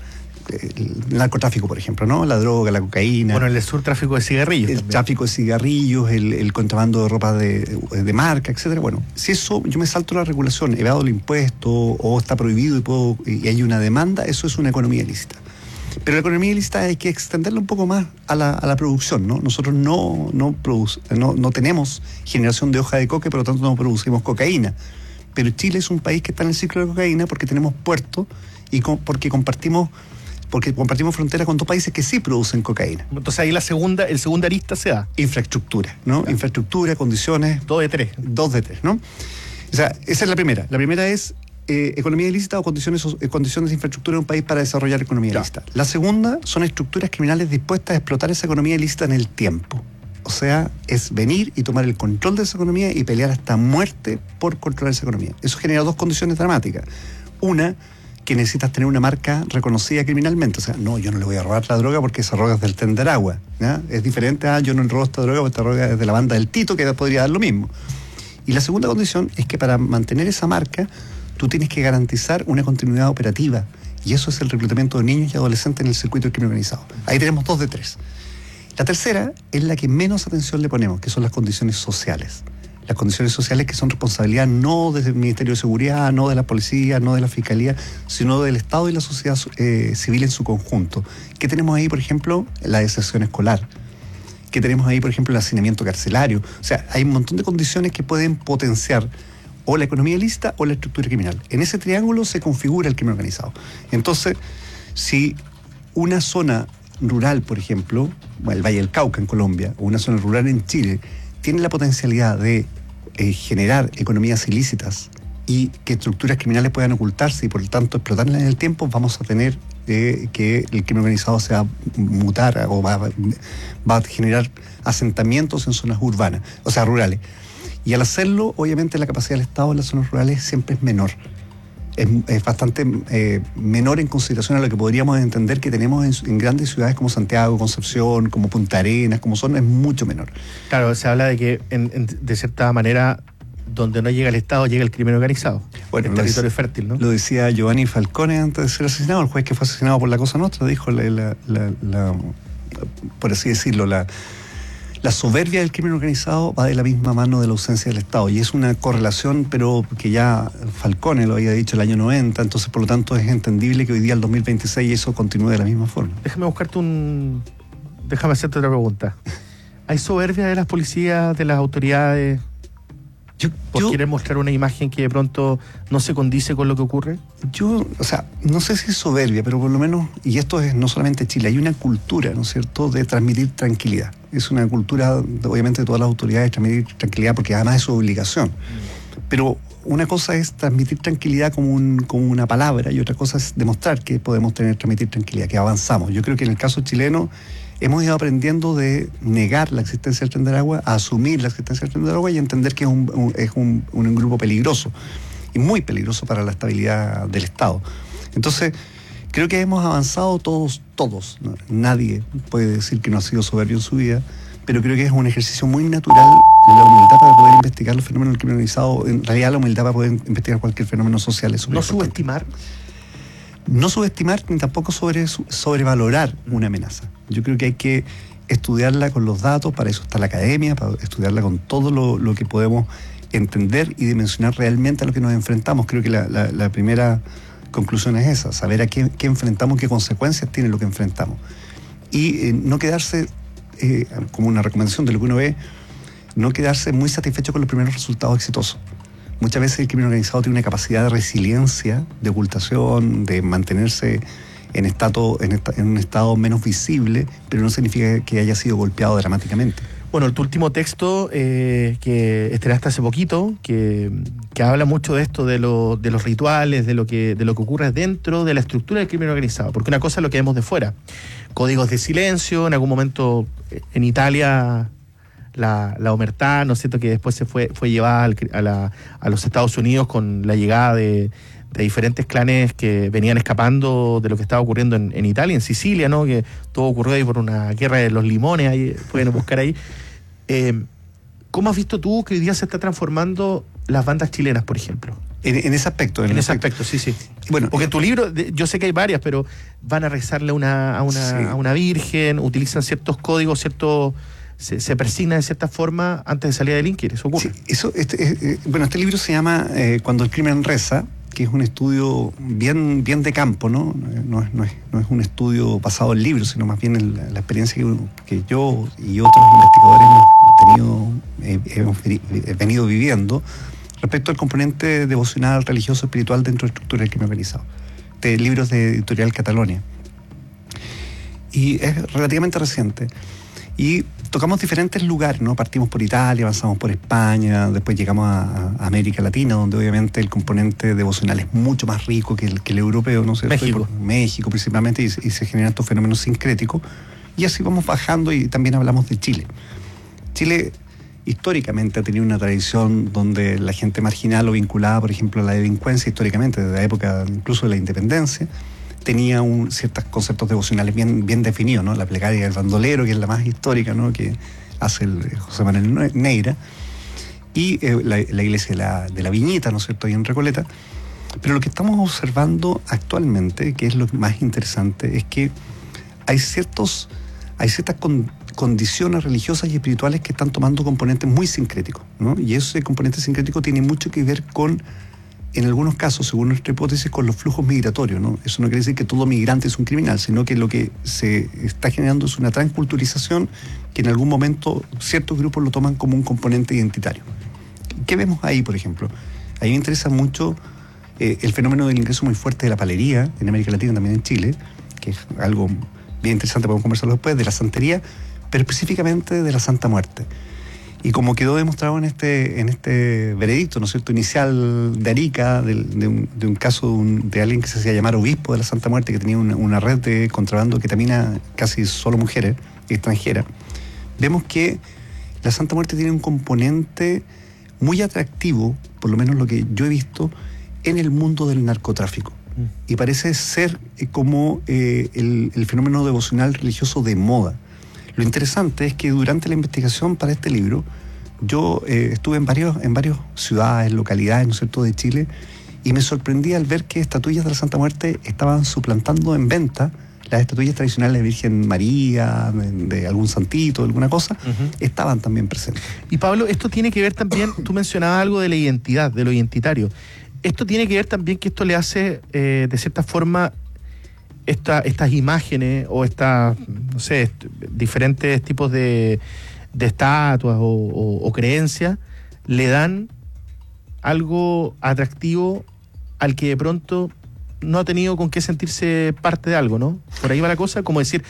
El narcotráfico, por ejemplo, ¿no? La droga, la cocaína. Bueno, el sur, tráfico de cigarrillos. El también. tráfico de cigarrillos, el, el contrabando de ropa de, de marca, etcétera. Bueno, si eso, yo me salto la regulación, evado el impuesto o está prohibido y, puedo, y hay una demanda, eso es una economía ilícita. Pero la economía ilícita hay que extenderla un poco más a la, a la producción, ¿no? Nosotros no, no, produce, no, no tenemos generación de hoja de coca, por lo tanto no producimos cocaína. Pero Chile es un país que está en el ciclo de cocaína porque tenemos puertos y con, porque compartimos porque compartimos frontera con dos países que sí producen cocaína. Entonces ahí la segunda, el segunda arista se da. Infraestructura, ¿no? Claro. Infraestructura, condiciones. Dos de tres. Dos de tres, ¿no? O sea, esa es la primera. La primera es eh, economía ilícita o condiciones, eh, condiciones de infraestructura en un país para desarrollar economía claro. ilícita. La segunda son estructuras criminales dispuestas a explotar esa economía ilícita en el tiempo. O sea, es venir y tomar el control de esa economía y pelear hasta muerte por controlar esa economía. Eso genera dos condiciones dramáticas. Una, que necesitas tener una marca reconocida criminalmente. O sea, no, yo no le voy a robar la droga porque esa droga es del Tenderagua, ¿ya? Es diferente a yo no le robo esta droga porque esta droga es de la banda del Tito, que podría dar lo mismo. Y la segunda condición es que para mantener esa marca, tú tienes que garantizar una continuidad operativa. Y eso es el reclutamiento de niños y adolescentes en el circuito del crimen organizado. Ahí tenemos dos de tres. La tercera es la que menos atención le ponemos, que son las condiciones sociales. Las condiciones sociales que son responsabilidad no del Ministerio de Seguridad, no de la Policía, no de la Fiscalía, sino del Estado y la sociedad eh, civil en su conjunto. ¿Qué tenemos ahí, por ejemplo? La deserción escolar. ¿Qué tenemos ahí, por ejemplo? El hacinamiento carcelario. O sea, hay un montón de condiciones que pueden potenciar o la economía ilícita o la estructura criminal. En ese triángulo se configura el crimen organizado. Entonces, si una zona rural, por ejemplo, el Valle del Cauca en Colombia, o una zona rural en Chile, tiene la potencialidad de eh, generar economías ilícitas y que estructuras criminales puedan ocultarse y por lo tanto explotarlas en el tiempo, vamos a tener eh, que el crimen organizado se va a mutar o va, va a generar asentamientos en zonas urbanas, o sea, rurales. Y al hacerlo, obviamente la capacidad del Estado en las zonas rurales siempre es menor. Es, es bastante eh, menor en consideración a lo que podríamos entender que tenemos en, en grandes ciudades como Santiago, Concepción, como Punta Arenas, como son, es mucho menor. Claro, se habla de que en, en, de cierta manera, donde no llega el Estado, llega el crimen organizado. Bueno, el territorio es fértil, ¿no? Lo decía Giovanni Falcone antes de ser asesinado, el juez que fue asesinado por la Cosa Nostra, dijo, la, la, la, la, por así decirlo, la... La soberbia del crimen organizado va de la misma mano de la ausencia del Estado, y es una correlación, pero que ya Falcone lo había dicho el año noventa, entonces por lo tanto es entendible que hoy día, el dos mil veintiséis, eso continúe de la misma forma. Déjame buscarte un... Déjame hacerte otra pregunta. ¿Hay soberbia de las policías, de las autoridades? Yo, ¿Por yo, querer mostrar una imagen que de pronto no se condice con lo que ocurre? Yo, o sea, no sé si es soberbia, pero por lo menos, y esto es no solamente Chile, hay una cultura, ¿no es cierto?, de transmitir tranquilidad. Es una cultura, obviamente, de todas las autoridades, transmitir tranquilidad, porque además es su obligación. Pero una cosa es transmitir tranquilidad como, un, como una palabra, y otra cosa es demostrar que podemos tener, transmitir tranquilidad, que avanzamos. Yo creo que en el caso chileno hemos ido aprendiendo de negar la existencia del Tren de Aragua, a asumir la existencia del Tren de Aragua y entender que es un, un, es un, un grupo peligroso, y muy peligroso para la estabilidad del Estado. Entonces, creo que hemos avanzado todos, todos. ¿no? Nadie puede decir que no ha sido soberbio en su vida, pero creo que es un ejercicio muy natural la humildad para poder investigar los fenómenos del crimen organizado. En realidad, la humildad para poder investigar cualquier fenómeno social es no subestimar. No subestimar ni tampoco sobre, sobrevalorar una amenaza. Yo creo que hay que estudiarla con los datos, para eso está la academia, para estudiarla con todo lo, lo que podemos entender y dimensionar realmente a lo que nos enfrentamos. Creo que la, la, la primera conclusión es esa, saber a qué, qué enfrentamos, qué consecuencias tiene lo que enfrentamos. Y eh, no quedarse, eh, como una recomendación de lo que uno ve, no quedarse muy satisfecho con los primeros resultados exitosos. Muchas veces el crimen organizado tiene una capacidad de resiliencia, de ocultación, de mantenerse en, estado, en, esta, en un estado menos visible, pero no significa que haya sido golpeado dramáticamente. Bueno, tu último texto eh, que estrenaste hace poquito, que, que habla mucho de esto, de, lo, de los rituales, de lo, que, de lo que ocurre dentro de la estructura del crimen organizado, porque una cosa es lo que vemos de fuera. Códigos de silencio, en algún momento en Italia... La, la omertá, ¿no es cierto?, que después se fue, fue llevada al, a, la, a los Estados Unidos con la llegada de, de diferentes clanes que venían escapando de lo que estaba ocurriendo en, en Italia, en Sicilia, ¿no?, que todo ocurrió ahí por una guerra de los limones, ahí pueden buscar ahí. Eh, ¿Cómo has visto tú que hoy día se está transformando las bandas chilenas, por ejemplo? En, en ese aspecto. En, en ese aspecto, aspecto, sí, sí. Bueno, porque en tu libro, yo sé que hay varias, pero van a rezarle a una, a una, sí. a una virgen, utilizan ciertos códigos, ciertos... Se, se persigna de cierta forma antes de salir a delinquir, eso ocurre. Sí, eso, este, eh, bueno, este libro se llama eh, Cuando el crimen reza, que es un estudio bien, bien de campo, ¿no? No es, no, es, no es un estudio basado en libros, sino más bien en la, la experiencia que, que yo y otros investigadores hemos, tenido, eh, hemos venido viviendo respecto al componente devocional, religioso, espiritual dentro de la estructura del crimen organizado. De libros de Editorial Catalonia. Y es relativamente reciente. Y tocamos diferentes lugares, ¿no? Partimos por Italia, avanzamos por España, después llegamos a, a América Latina, donde obviamente el componente devocional es mucho más rico que el, que el europeo, ¿no? México. Por México principalmente, y, y se generan estos fenómenos sincréticos. Y así vamos bajando, y también hablamos de Chile. Chile históricamente ha tenido una tradición donde la gente marginal o vinculada, por ejemplo, a la delincuencia, históricamente, desde la época incluso de la independencia, tenía un, ciertos conceptos devocionales bien, bien definidos, ¿no? La plegaria del bandolero, que es la más histórica, ¿no?, que hace el José Manuel Neira, y eh, la, la iglesia de la, de la Viñita, ¿no es cierto?, ahí en Recoleta. Pero lo que estamos observando actualmente, que es lo más interesante, es que hay ciertos, hay ciertas con, condiciones religiosas y espirituales que están tomando componentes muy sincréticos, ¿no? Y ese componente sincrético tiene mucho que ver con, en algunos casos, según nuestra hipótesis, con los flujos migratorios, ¿no? Eso no quiere decir que todo migrante es un criminal, sino que lo que se está generando es una transculturización que en algún momento ciertos grupos lo toman como un componente identitario. ¿Qué vemos ahí, por ejemplo? A mí me interesa mucho eh, el fenómeno del ingreso muy fuerte de la palería, en América Latina, también en Chile, que es algo bien interesante, podemos conversarlo después, de la santería, pero específicamente de la Santa Muerte. Y como quedó demostrado en este en este veredicto, ¿no es cierto?, inicial de Arica, de, de, un, de un caso de, un, de alguien que se hacía llamar obispo de la Santa Muerte, que tenía una, una red de contrabando de ketamina casi solo mujeres extranjeras, vemos que la Santa Muerte tiene un componente muy atractivo, por lo menos lo que yo he visto, en el mundo del narcotráfico. Mm. Y parece ser eh, como eh, el, el fenómeno devocional religioso de moda. Lo interesante es que durante la investigación para este libro, yo eh, estuve en varios, en varias ciudades, localidades, ¿no es cierto?, de Chile, y me sorprendí al ver que estatuillas de la Santa Muerte estaban suplantando en venta las estatuillas tradicionales de Virgen María, de, de algún santito, de alguna cosa, uh-huh. estaban también presentes. Y Pablo, esto tiene que ver también, tú mencionabas algo de la identidad, de lo identitario. Esto tiene que ver también que esto le hace, eh, de cierta forma, Esta, estas imágenes o estas, no sé, est- diferentes tipos de, de estatuas o, o, o creencias le dan algo atractivo al que de pronto no ha tenido con qué sentirse parte de algo, ¿no? Por ahí va la cosa, como decir,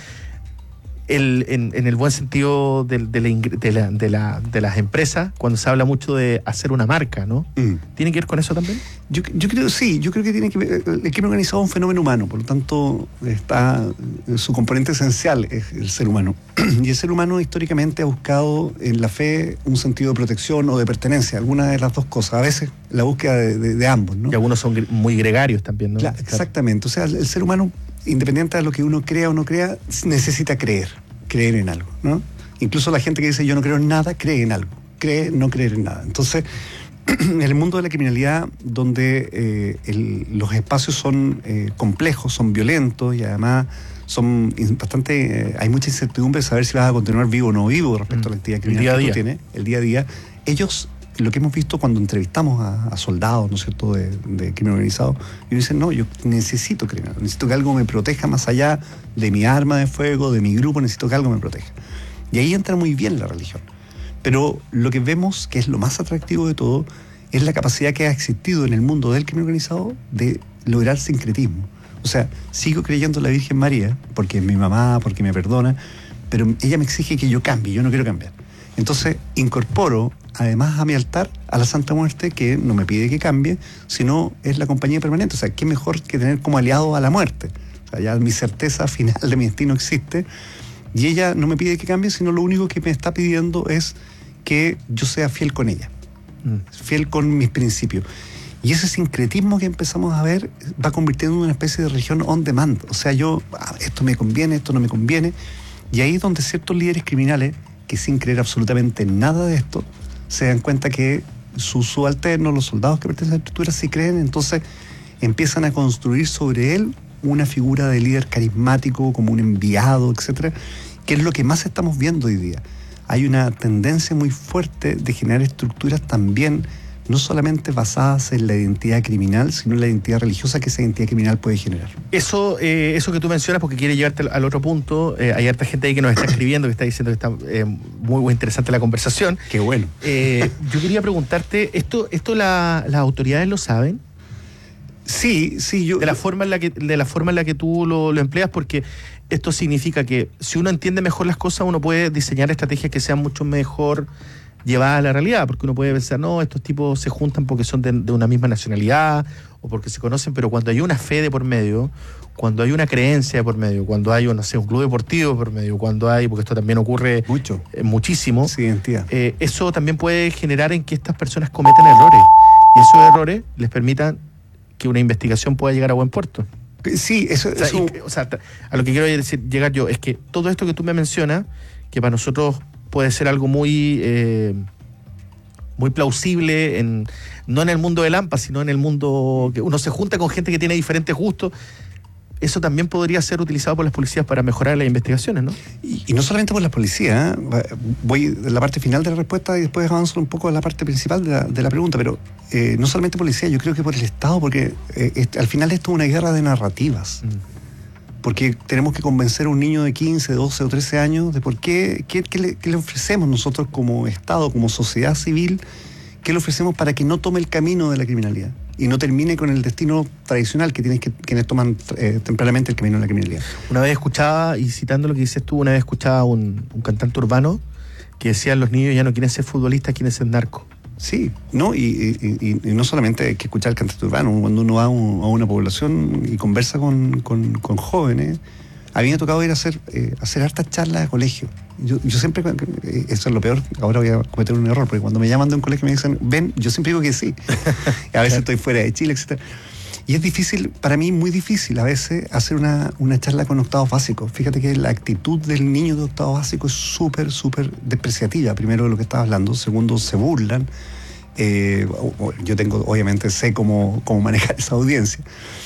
el, en, en el buen sentido de, de, la, de, la, de, la, de las empresas, cuando se habla mucho de hacer una marca, ¿no? Mm. ¿Tiene que ver con eso también? Yo, yo creo, sí, yo creo que tiene que ver, el crimen organizado es un fenómeno humano, por lo tanto, está, su componente esencial es el ser humano. Y el ser humano históricamente ha buscado en la fe un sentido de protección o de pertenencia, alguna de las dos cosas, a veces la búsqueda de, de, de ambos, ¿no? Y algunos son muy gregarios también, ¿no? Claro, exactamente, o sea, el, el ser humano, independiente de lo que uno crea o no crea, necesita creer, creer en algo, ¿no? Incluso la gente que dice yo no creo en nada, cree en algo, cree no creer en nada. Entonces, en el mundo de la criminalidad, donde eh, el, los espacios son eh, complejos, son violentos y además son bastante, eh, hay mucha incertidumbre de saber si vas a continuar vivo o no vivo respecto mm. a la actividad criminal día que día. tú tienes, el día a día. Ellos, lo que hemos visto cuando entrevistamos a, a soldados, ¿no es cierto?, de, de crimen organizado, ellos dicen, no, yo necesito criminal, necesito que algo me proteja más allá de mi arma de fuego, de mi grupo, necesito que algo me proteja. Y ahí entra muy bien la religión. Pero lo que vemos, que es lo más atractivo de todo, es la capacidad que ha existido en el mundo del crimen organizado de lograr sincretismo. O sea, sigo creyendo en la Virgen María, porque es mi mamá, porque me perdona, pero ella me exige que yo cambie, yo no quiero cambiar. Entonces, incorporo, además a mi altar, a la Santa Muerte, que no me pide que cambie, sino es la compañía permanente. O sea, qué mejor que tener como aliado a la muerte. O sea, ya mi certeza final de mi destino existe, y ella no me pide que cambie, sino lo único que me está pidiendo es que yo sea fiel con ella, mm. fiel con mis principios. Y ese sincretismo que empezamos a ver va convirtiendo en una especie de religión on demand. O sea, yo, ah, esto me conviene, esto no me conviene. Y ahí es donde ciertos líderes criminales, que sin creer absolutamente nada de esto, se dan cuenta que sus subalternos, los soldados que pertenecen a la estructura, sí creen, entonces empiezan a construir sobre él una figura de líder carismático, como un enviado, etcétera, que es lo que más estamos viendo hoy día. Hay una tendencia muy fuerte de generar estructuras también, no solamente basadas en la identidad criminal, sino en la identidad religiosa que esa identidad criminal puede generar. Eso eh, eso que tú mencionas, porque quiere llevarte al otro punto, eh, hay harta gente ahí que nos está escribiendo, que está diciendo que está eh, muy, muy interesante la conversación. Qué bueno. Eh, yo quería preguntarte, ¿esto esto la, las autoridades lo saben? Sí, sí, yo... De la forma en la que, de la forma en la que tú lo, lo empleas, porque esto significa que si uno entiende mejor las cosas, uno puede diseñar estrategias que sean mucho mejor llevadas a la realidad, porque uno puede pensar, no, estos tipos se juntan porque son de, de una misma nacionalidad o porque se conocen, pero cuando hay una fe de por medio, cuando hay una creencia de por medio, cuando hay, no sé, un club deportivo por medio, cuando hay, porque esto también ocurre mucho, eh, muchísimo, sí, eh, eso también puede generar en que estas personas cometan errores, y esos errores les permitan que una investigación pueda llegar a buen puerto. Sí, eso... O sea, eso... Y, o sea a lo que quiero decir, llegar yo, es que todo esto que tú me mencionas, que para nosotros puede ser algo muy eh, muy plausible, en, no en el mundo del AMPA, sino en el mundo que uno se junta con gente que tiene diferentes gustos, eso también podría ser utilizado por las policías para mejorar las investigaciones, ¿no? Y, y no solamente por las policías, ¿eh? Voy a la parte final de la respuesta y después avanzo un poco a la parte principal de la, de la pregunta, pero eh, no solamente policía, yo creo que por el Estado, porque eh, este, al final esto es una guerra de narrativas. Mm. Porque tenemos que convencer a un niño de quince, doce o trece años de por qué, qué, qué, le, qué le ofrecemos nosotros como Estado, como sociedad civil, qué le ofrecemos para que no tome el camino de la criminalidad y no termine con el destino tradicional que tienen que quienes toman eh, tempranamente el camino de la criminalidad. Una vez escuchaba, y citando lo que dices tú, una vez escuchaba un, un cantante urbano que decían los niños ya no quieren ser futbolistas, quieren ser narcos. Sí, no, y, y, y no solamente hay que escuchar el cantante urbano, cuando uno va a, un, a una población y conversa con, con, con jóvenes, a mí me ha tocado ir a hacer, eh, hacer hartas charlas de colegio. Yo, yo siempre, eh, eso es lo peor, ahora voy a cometer un error, porque cuando me llaman de un colegio y me dicen, ven, yo siempre digo que sí. A veces estoy fuera de Chile, etcétera. Y es difícil, para mí muy difícil a veces hacer una, una charla con octavos básicos. Fíjate que la actitud del niño de octavo básico es súper, súper despreciativa. Primero, de lo que estaba hablando. Segundo, se burlan. Eh, yo tengo, obviamente, sé cómo, cómo manejar esa audiencia.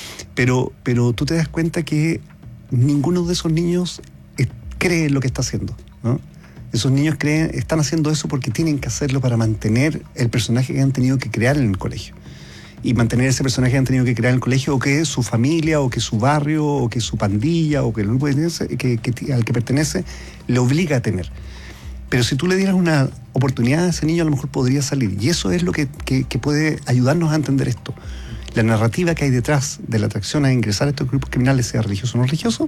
Pero, pero tú te das cuenta que ninguno de esos niños cree en lo que está haciendo, ¿no? Esos niños creen, están haciendo eso porque tienen que hacerlo para mantener el personaje que han tenido que crear en el colegio. Y mantener ese personaje que han tenido que crear en el colegio, o que su familia, o que su barrio, o que su pandilla, o que el grupo que, que, al que pertenece, le obliga a tener. Pero si tú le dieras una oportunidad a ese niño, a lo mejor podría salir. Y eso es lo que, que, que puede ayudarnos a entender esto. La narrativa que hay detrás de la atracción a ingresar a estos grupos criminales, sea religioso o no religioso,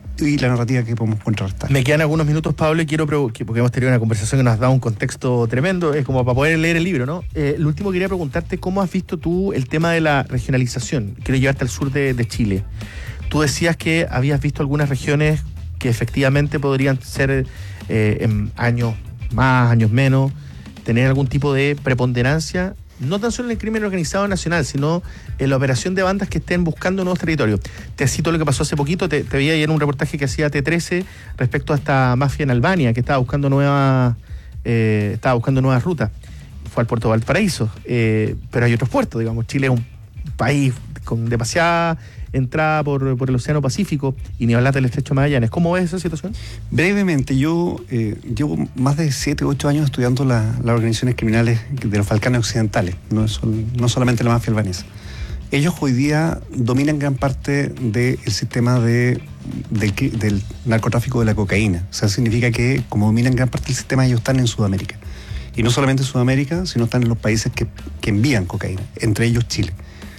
y la narrativa que podemos contrarrestar. Me quedan algunos minutos, Pablo, y quiero, porque hemos tenido una conversación que nos ha dado un contexto tremendo, es como para poder leer el libro, ¿no? Eh, lo último quería preguntarte, ¿cómo has visto tú el tema de la regionalización? Quiero llevarte al sur de, de Chile. Tú decías que habías visto algunas regiones que efectivamente podrían ser eh, en años más, años menos, tener algún tipo de preponderancia, no tan solo en el crimen organizado nacional, sino en la operación de bandas que estén buscando nuevos territorios. Te cito lo que pasó hace poquito, te, te vi ayer en un reportaje que hacía T trece respecto a esta mafia en Albania, que estaba buscando nuevas eh, estaba buscando nuevas rutas. Fue al puerto de Valparaíso, eh, pero hay otros puertos, digamos. Chile es un país con demasiada entrada por, por el Océano Pacífico, y ni hablar del Estrecho de Magallanes. ¿Cómo ves esa situación? Brevemente, yo eh, llevo más de siete u ocho años estudiando la, las organizaciones criminales de los Balcanes Occidentales, no, es, no solamente la mafia albanesa. Ellos hoy día dominan gran parte del sistema de, del, del narcotráfico de la cocaína. O sea, significa que como dominan gran parte del sistema, ellos están en Sudamérica. Y no solamente en Sudamérica, sino están en los países que, que envían cocaína, entre ellos Chile.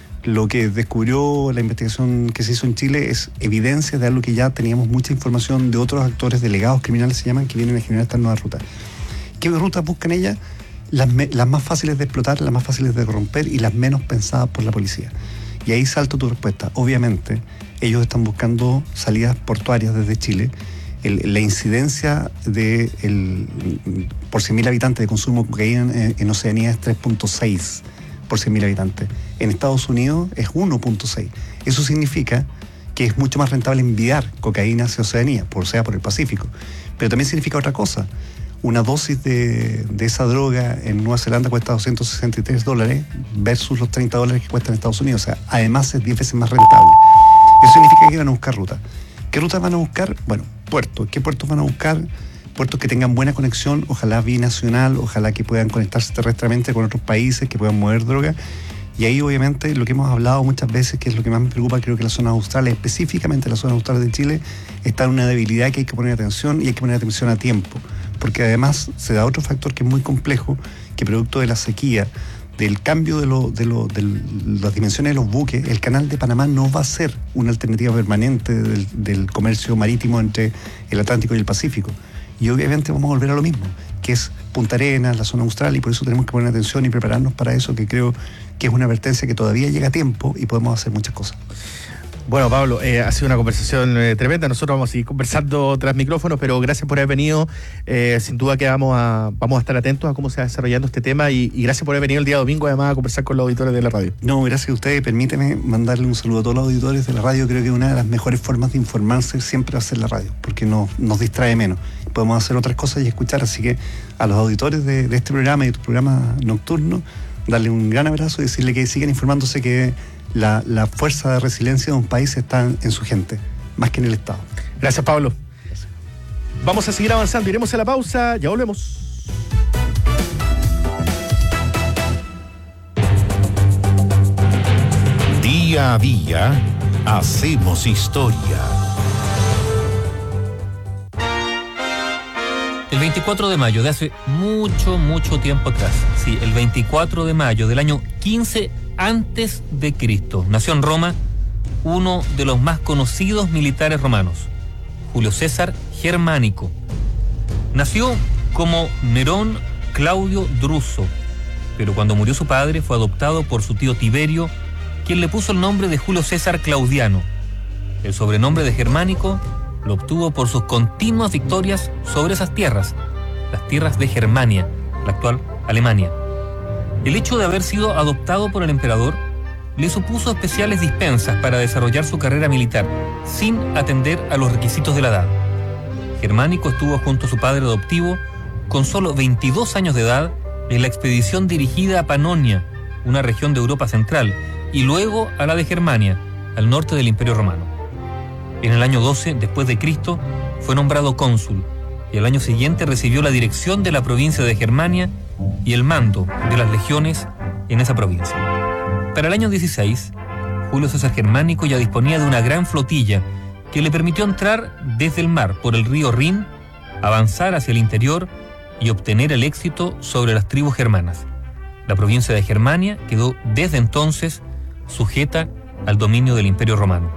Lo que descubrió la investigación que se hizo en Chile es evidencia de algo que ya teníamos mucha información de otros actores, delegados criminales se llaman, que vienen a generar estas nuevas rutas. ¿Qué rutas buscan ellas? Las, me, las más fáciles de explotar, las más fáciles de corromper y las menos pensadas por la policía. Y ahí salto tu respuesta. Obviamente, ellos están buscando salidas portuarias desde Chile. El, la incidencia de el, por cien mil habitantes de consumo de cocaína en, en Oceanía es tres punto seis por cien mil habitantes. En Estados Unidos es uno punto seis. Eso significa que es mucho más rentable enviar cocaína hacia Oceanía, por sea por el Pacífico. Pero también significa otra cosa. Una dosis de, de esa droga en Nueva Zelanda cuesta doscientos sesenta y tres dólares versus los treinta dólares que cuesta en Estados Unidos. O sea, además es diez veces más rentable. Eso significa que van a buscar rutas. ¿Qué rutas van a buscar? Bueno, puertos. ¿Qué puertos van a buscar? Puertos que tengan buena conexión, ojalá binacional, ojalá que puedan conectarse terrestremente con otros países, que puedan mover droga. Y ahí obviamente lo que hemos hablado muchas veces, que es lo que más me preocupa, creo que las zonas australes, específicamente las zonas australes de Chile, está en una debilidad que hay que poner atención, y hay que poner atención a tiempo. Porque además se da otro factor que es muy complejo, que producto de la sequía, del cambio de, lo, de, lo, de las dimensiones de los buques, el canal de Panamá no va a ser una alternativa permanente del, del comercio marítimo entre el Atlántico y el Pacífico. Y obviamente vamos a volver a lo mismo, que es Punta Arenas, la zona austral, y por eso tenemos que poner atención y prepararnos para eso, que creo que es una advertencia que todavía llega a tiempo y podemos hacer muchas cosas. Bueno, Pablo, eh, ha sido una conversación eh, tremenda. Nosotros vamos a seguir conversando tras micrófonos, pero gracias por haber venido. Eh, sin duda que vamos a, vamos a estar atentos a cómo se va desarrollando este tema, y, y gracias por haber venido el día domingo además a conversar con los auditores de la radio. No, gracias a ustedes. Permíteme mandarle un saludo a todos los auditores de la radio. Creo que una de las mejores formas de informarse siempre va a ser la radio, porque no, nos distrae menos. Podemos hacer otras cosas y escuchar, así que a los auditores de, de este programa y tu programa nocturno, darle un gran abrazo y decirle que sigan informándose, que La, la fuerza de resiliencia de un país está en su gente, más que en el Estado. Gracias, Pablo. Gracias. Vamos a seguir avanzando, iremos a la pausa, ya volvemos. Día a día, hacemos historia. El veinticuatro de mayo de hace mucho, mucho tiempo atrás, sí, el veinticuatro de mayo del año quince antes de Cristo, nació en Roma uno de los más conocidos militares romanos, Julio César Germánico. Nació como Nerón Claudio Druso, pero cuando murió su padre fue adoptado por su tío Tiberio, quien le puso el nombre de Julio César Claudiano. El sobrenombre de Germánico lo obtuvo por sus continuas victorias sobre esas tierras, las tierras de Germania, la actual Alemania. El hecho de haber sido adoptado por el emperador le supuso especiales dispensas para desarrollar su carrera militar, sin atender a los requisitos de la edad. Germánico estuvo junto a su padre adoptivo con solo veintidós años de edad en la expedición dirigida a Panonia, una región de Europa Central, y luego a la de Germania, al norte del Imperio Romano. En el año doce después de Cristo fue nombrado cónsul, y al año siguiente recibió la dirección de la provincia de Germania y el mando de las legiones en esa provincia. Para el año dieciséis, Julio César Germánico ya disponía de una gran flotilla que le permitió entrar desde el mar por el río Rin, avanzar hacia el interior y obtener el éxito sobre las tribus germanas. La provincia de Germania quedó desde entonces sujeta al dominio del Imperio Romano.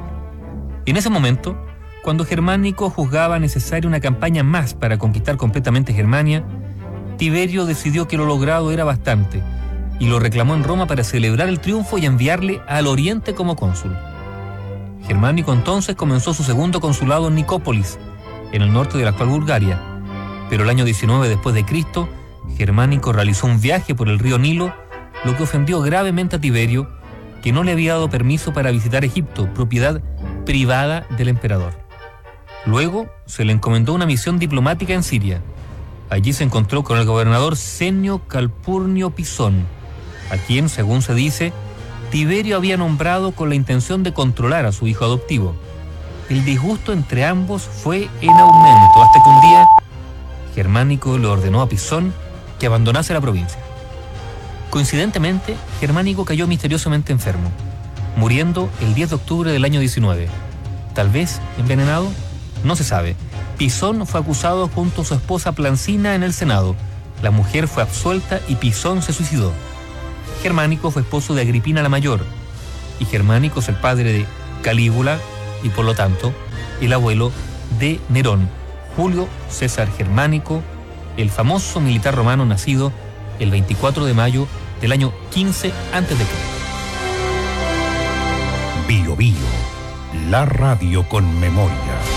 En ese momento, cuando Germánico juzgaba necesaria una campaña más para conquistar completamente Germania, Tiberio decidió que lo logrado era bastante y lo reclamó en Roma para celebrar el triunfo y enviarle al oriente como cónsul. Germánico entonces comenzó su segundo consulado en Nicópolis, en el norte de la actual Bulgaria, pero el año diecinueve después de Cristo, Germánico realizó un viaje por el río Nilo, lo que ofendió gravemente a Tiberio, que no le había dado permiso para visitar Egipto, propiedad privada del emperador. Luego se le encomendó una misión diplomática en Siria. Allí se encontró con el gobernador Senio Calpurnio Pisón, a quien, según se dice, Tiberio había nombrado con la intención de controlar a su hijo adoptivo. El disgusto entre ambos fue en aumento, hasta que un día Germánico le ordenó a Pisón que abandonase la provincia. Coincidentemente, Germánico cayó misteriosamente enfermo, muriendo el diez de octubre del año diecinueve. Tal vez envenenado, no se sabe. Pisón fue acusado junto a su esposa Plancina en el Senado. La mujer fue absuelta y Pisón se suicidó. Germánico fue esposo de Agripina la Mayor, y Germánico es el padre de Calígula y por lo tanto el abuelo de Nerón, Julio César Germánico, el famoso militar romano nacido el veinticuatro de mayo del año quince antes de Cristo. Bio Bio, la radio con memoria.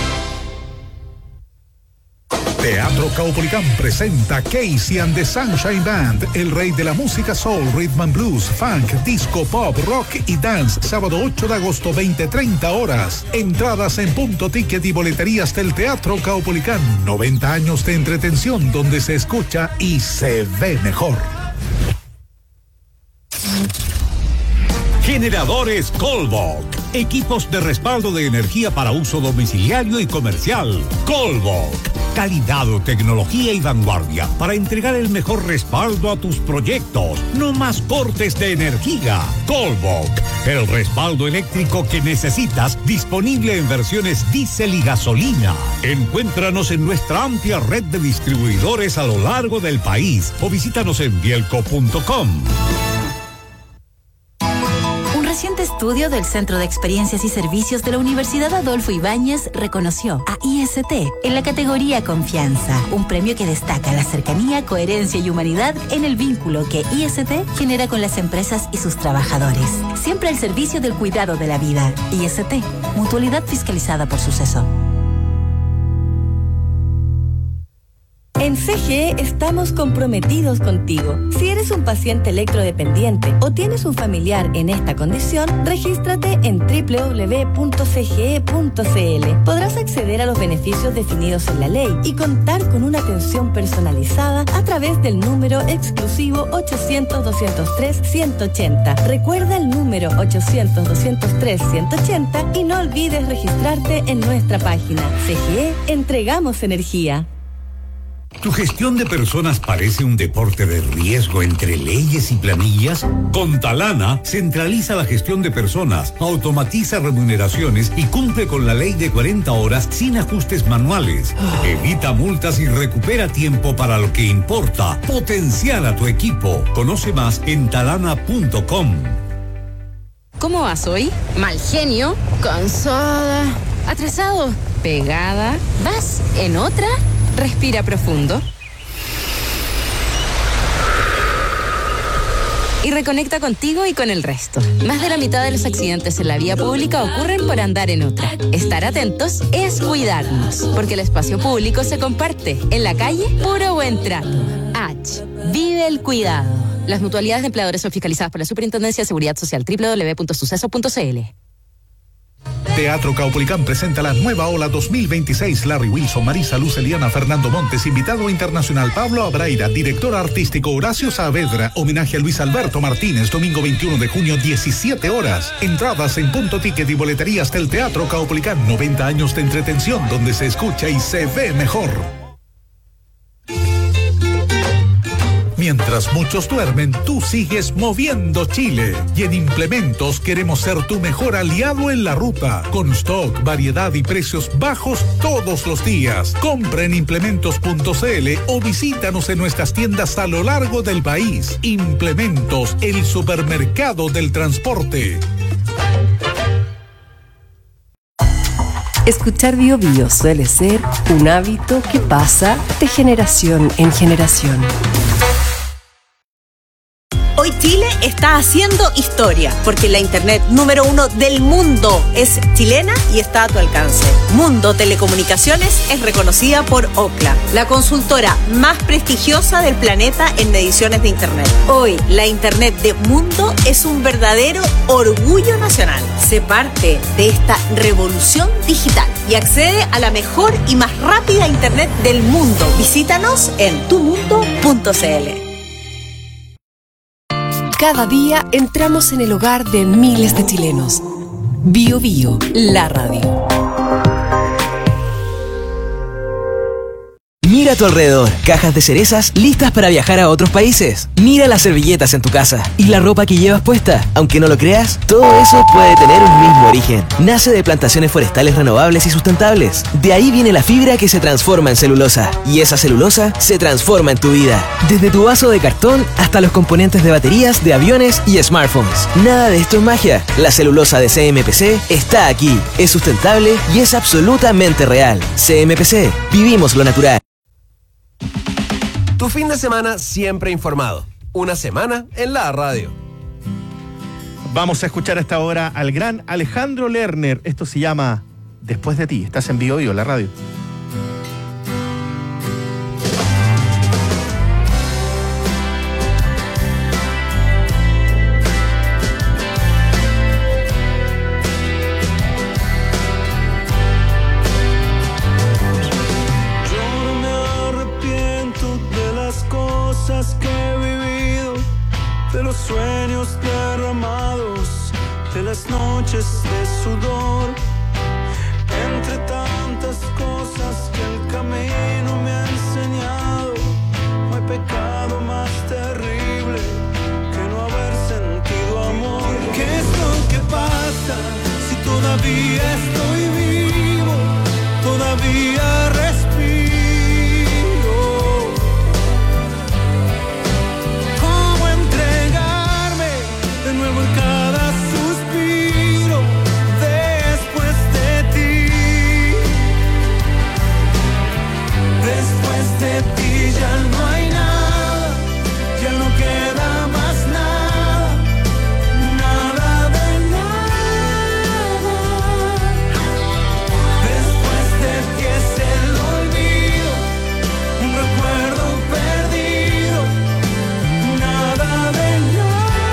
Teatro Caupolicán presenta Casey and the Sunshine Band, el rey de la música soul, rhythm and blues, funk, disco, pop, rock y dance, sábado ocho de agosto, veinte treinta horas. Entradas en Punto Ticket y boleterías del Teatro Caupolicán. noventa años de entretención donde se escucha y se ve mejor. Generadores Colbok. Equipos de respaldo de energía para uso domiciliario y comercial. Colbok. Calidad, tecnología y vanguardia para entregar el mejor respaldo a tus proyectos. No más cortes de energía. Colbok. El respaldo eléctrico que necesitas, disponible en versiones diésel y gasolina. Encuéntranos en nuestra amplia red de distribuidores a lo largo del país o visítanos en bielco punto com. Un reciente estudio del Centro de Experiencias y Servicios de la Universidad Adolfo Ibáñez reconoció a I S T en la categoría Confianza, un premio que destaca la cercanía, coherencia y humanidad en el vínculo que I S T genera con las empresas y sus trabajadores. Siempre al servicio del cuidado de la vida. I S T, mutualidad fiscalizada por Suceso. En C G E estamos comprometidos contigo. Si eres un paciente electrodependiente o tienes un familiar en esta condición, regístrate en doble u doble u doble u punto c g e punto c l. Podrás acceder a los beneficios definidos en la ley y contar con una atención personalizada a través del número exclusivo ochocientos, doscientos tres, ciento ochenta. Recuerda el número ochocientos, doscientos tres, ciento ochenta y no olvides registrarte en nuestra página. C G E, entregamos energía. ¿Tu gestión de personas parece un deporte de riesgo entre leyes y planillas? Con Talana centraliza la gestión de personas, automatiza remuneraciones y cumple con la ley de cuarenta horas sin ajustes manuales. Evita multas y recupera tiempo para lo que importa. Potenciar a tu equipo. Conoce más en talana punto com. ¿Cómo vas hoy? Mal genio, cansada, atrasado, pegada. ¿Vas en otra? Respira profundo. y reconecta contigo y con el resto. Más de la mitad de los accidentes en la vía pública ocurren por andar en otra. Estar atentos es cuidarnos, porque el espacio público se comparte. En la calle, puro buen trato. H. Vive el cuidado. Las mutualidades de empleadores son fiscalizadas por la Superintendencia de Seguridad Social. doble u doble u doble u punto suceso punto c l. Teatro Caupolicán presenta la nueva ola dos mil veintiséis. Larry Wilson, Marisa Luz, Eliana, Fernando Montes, invitado internacional Pablo Abraira, director artístico Horacio Saavedra, homenaje a Luis Alberto Martínez, domingo veintiuno de junio, diecisiete horas. Entradas en Punto Ticket y boleterías del Teatro Caupolicán. noventa años de entretención donde se escucha y se ve mejor. Mientras muchos duermen, tú sigues moviendo Chile. Y en Implementos queremos ser tu mejor aliado en la ruta. Con stock, variedad y precios bajos todos los días. Compra en implementos punto c l o visítanos en nuestras tiendas a lo largo del país. Implementos, el supermercado del transporte. Escuchar Bio Bio suele ser un hábito que pasa de generación en generación. Hoy Chile está haciendo historia, porque la internet número uno del mundo es chilena y está a tu alcance. Mundo Telecomunicaciones es reconocida por Ookla, la consultora más prestigiosa del planeta en mediciones de internet. Hoy, la internet de Mundo es un verdadero orgullo nacional. Sé parte de esta revolución digital y accede a la mejor y más rápida internet del mundo. Visítanos en tu mundo punto c l. Cada día entramos en el hogar de miles de chilenos. Bio Bio, la radio. Mira a tu alrededor, cajas de cerezas listas para viajar a otros países. Mira las servilletas en tu casa y la ropa que llevas puesta. Aunque no lo creas, todo eso puede tener un mismo origen. Nace de plantaciones forestales renovables y sustentables. De ahí viene la fibra que se transforma en celulosa. Y esa celulosa se transforma en tu vida. Desde tu vaso de cartón hasta los componentes de baterías, de aviones y smartphones. Nada de esto es magia. La celulosa de C M P C está aquí. Es sustentable y es absolutamente real. C M P C. Vivimos lo natural. Tu fin de semana siempre informado. Una semana en la radio. Vamos a escuchar a esta hora al gran Alejandro Lerner. Esto se llama Después de ti. Estás en Bio Bio, la radio. Que he vivido, de los sueños derramados, de las noches de sudor, entre tantas cosas que el camino me ha enseñado. No hay pecado más terrible que no haber sentido amor. ¿Qué es lo que pasa si todavía estoy vivo? Todavía respiro. Cada suspiro después de ti, después de ti ya no hay nada, ya no queda más nada, nada de nada. Después de ti es el olvido, un recuerdo perdido, nada de nada.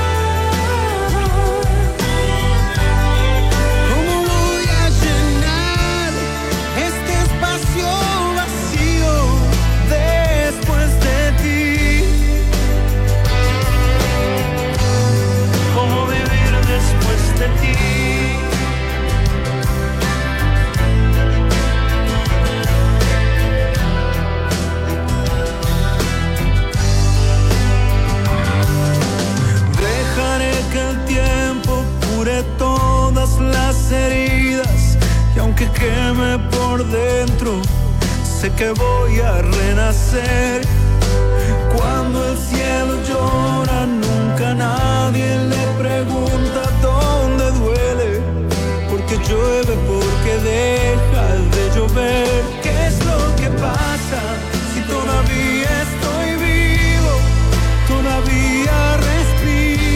Todas las heridas, y aunque queme por dentro, sé que voy a renacer. Cuando el cielo llora, nunca nadie le pregunta dónde duele, porque llueve, porque deja de llover. ¿Qué es lo que pasa si todavía estoy vivo? Todavía respiro.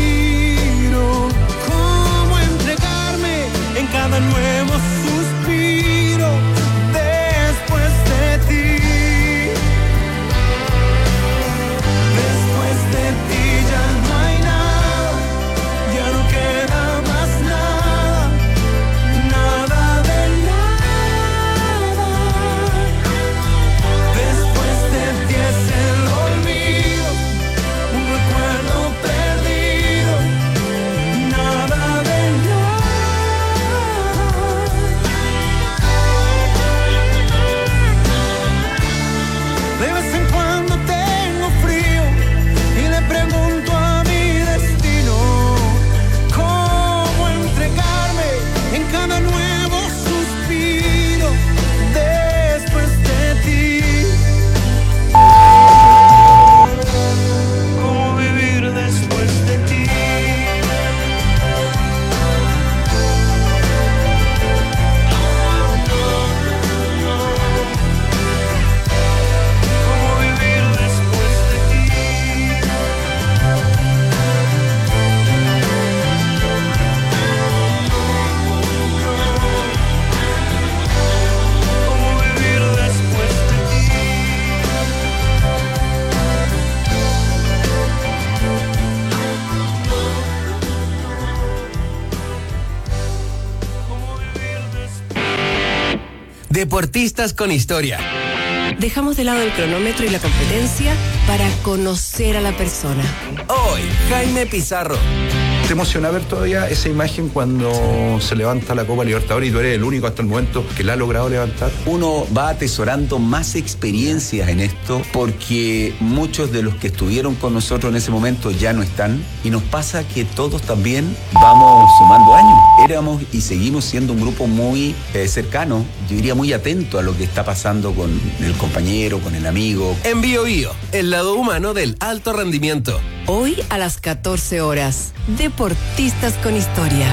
Deportistas con historia. Dejamos de lado el cronómetro y la competencia para conocer a la persona. Hoy, Jaime Pizarro. ¿Te emociona ver todavía esa imagen cuando se levanta la Copa Libertadores y tú eres el único hasta el momento que la ha logrado levantar? Uno va atesorando más experiencias en esto porque muchos de los que estuvieron con nosotros en ese momento ya no están y nos pasa que todos también vamos sumando años. Éramos y seguimos siendo un grupo muy eh, cercano, yo diría muy atento a lo que está pasando con el compañero, con el amigo. En Bio Bio, el lado humano del alto rendimiento. Hoy a las catorce horas, Deportistas con historia.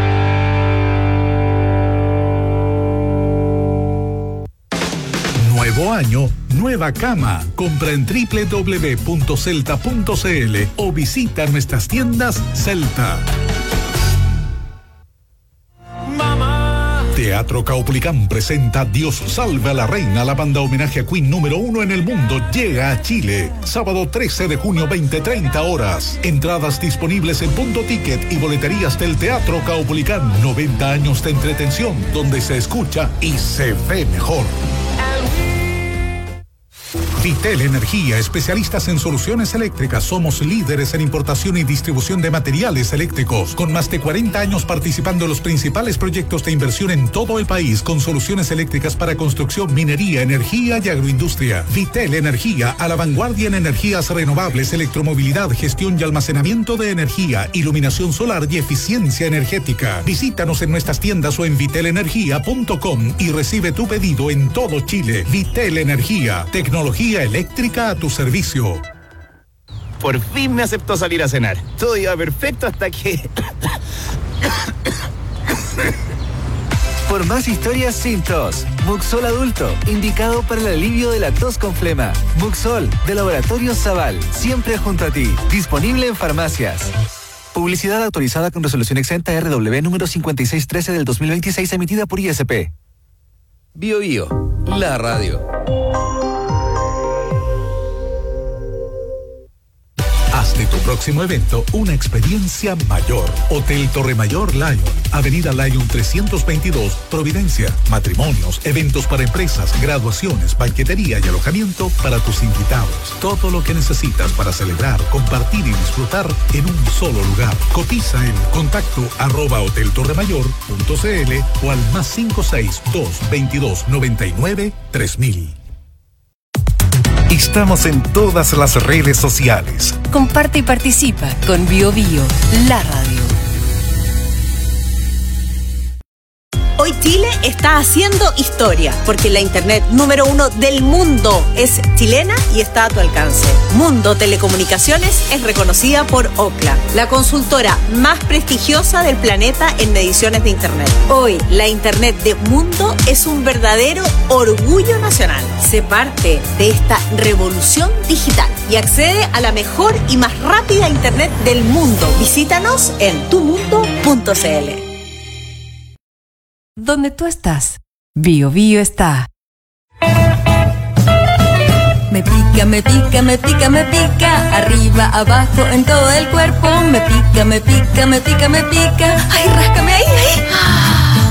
Nuevo año, nueva cama. Compra en doble u doble u doble u punto celta punto c l o visita nuestras tiendas Celta. Teatro Caupolicán presenta Dios salve a la reina. La banda homenaje a Queen número uno en el mundo llega a Chile. Sábado trece de junio, veinte treinta horas. Entradas disponibles en Punto Ticket y boleterías del Teatro Caupolicán. noventa años de entretención donde se escucha y se ve mejor. Vitel Energía, especialistas en soluciones eléctricas. Somos líderes en importación y distribución de materiales eléctricos, con más de cuarenta años participando en los principales proyectos de inversión en todo el país, con soluciones eléctricas para construcción, minería, energía y agroindustria. Vitel Energía, a la vanguardia en energías renovables, electromovilidad, gestión y almacenamiento de energía, iluminación solar y eficiencia energética. Visítanos en nuestras tiendas o en vitel energía punto com y recibe tu pedido en todo Chile. Vitel Energía, tecnología eléctrica a tu servicio. Por fin me aceptó salir a cenar. Todo iba perfecto hasta que... Por más historias sin tos, Muxol Adulto, indicado para el alivio de la tos con flema. Muxol, de Laboratorios Zaval, siempre junto a ti. Disponible en farmacias. Publicidad autorizada con resolución exenta R W número cincuenta y seis trece del dos mil veintiséis, emitida por I S P. Bio Bio, la radio. Haz de tu próximo evento una experiencia mayor. Hotel Torre Mayor Lion, Avenida Lion trescientos veintidós, Providencia. Matrimonios, eventos para empresas, graduaciones, banquetería y alojamiento para tus invitados. Todo lo que necesitas para celebrar, compartir y disfrutar en un solo lugar. Cotiza en contacto arroba hotel torre mayor punto c l o al más cinco seis dos veintidós noventa y nueve tres mil. Estamos en todas las redes sociales. Comparte y participa con Bio Bio, la radio. Hoy Chile está haciendo historia, porque la internet número uno del mundo es chilena y está a tu alcance. Mundo Telecomunicaciones es reconocida por Ookla, la consultora más prestigiosa del planeta en mediciones de internet. Hoy, la internet de Mundo es un verdadero orgullo nacional. Sé parte de esta revolución digital y accede a la mejor y más rápida internet del mundo. Visítanos en tu mundo punto c l. Donde tú estás, Bio Bio está. Me pica, me pica, me pica, me pica. Arriba, abajo, en todo el cuerpo. Me pica, me pica, me pica, me pica. Ay, ráscame ahí, ahí.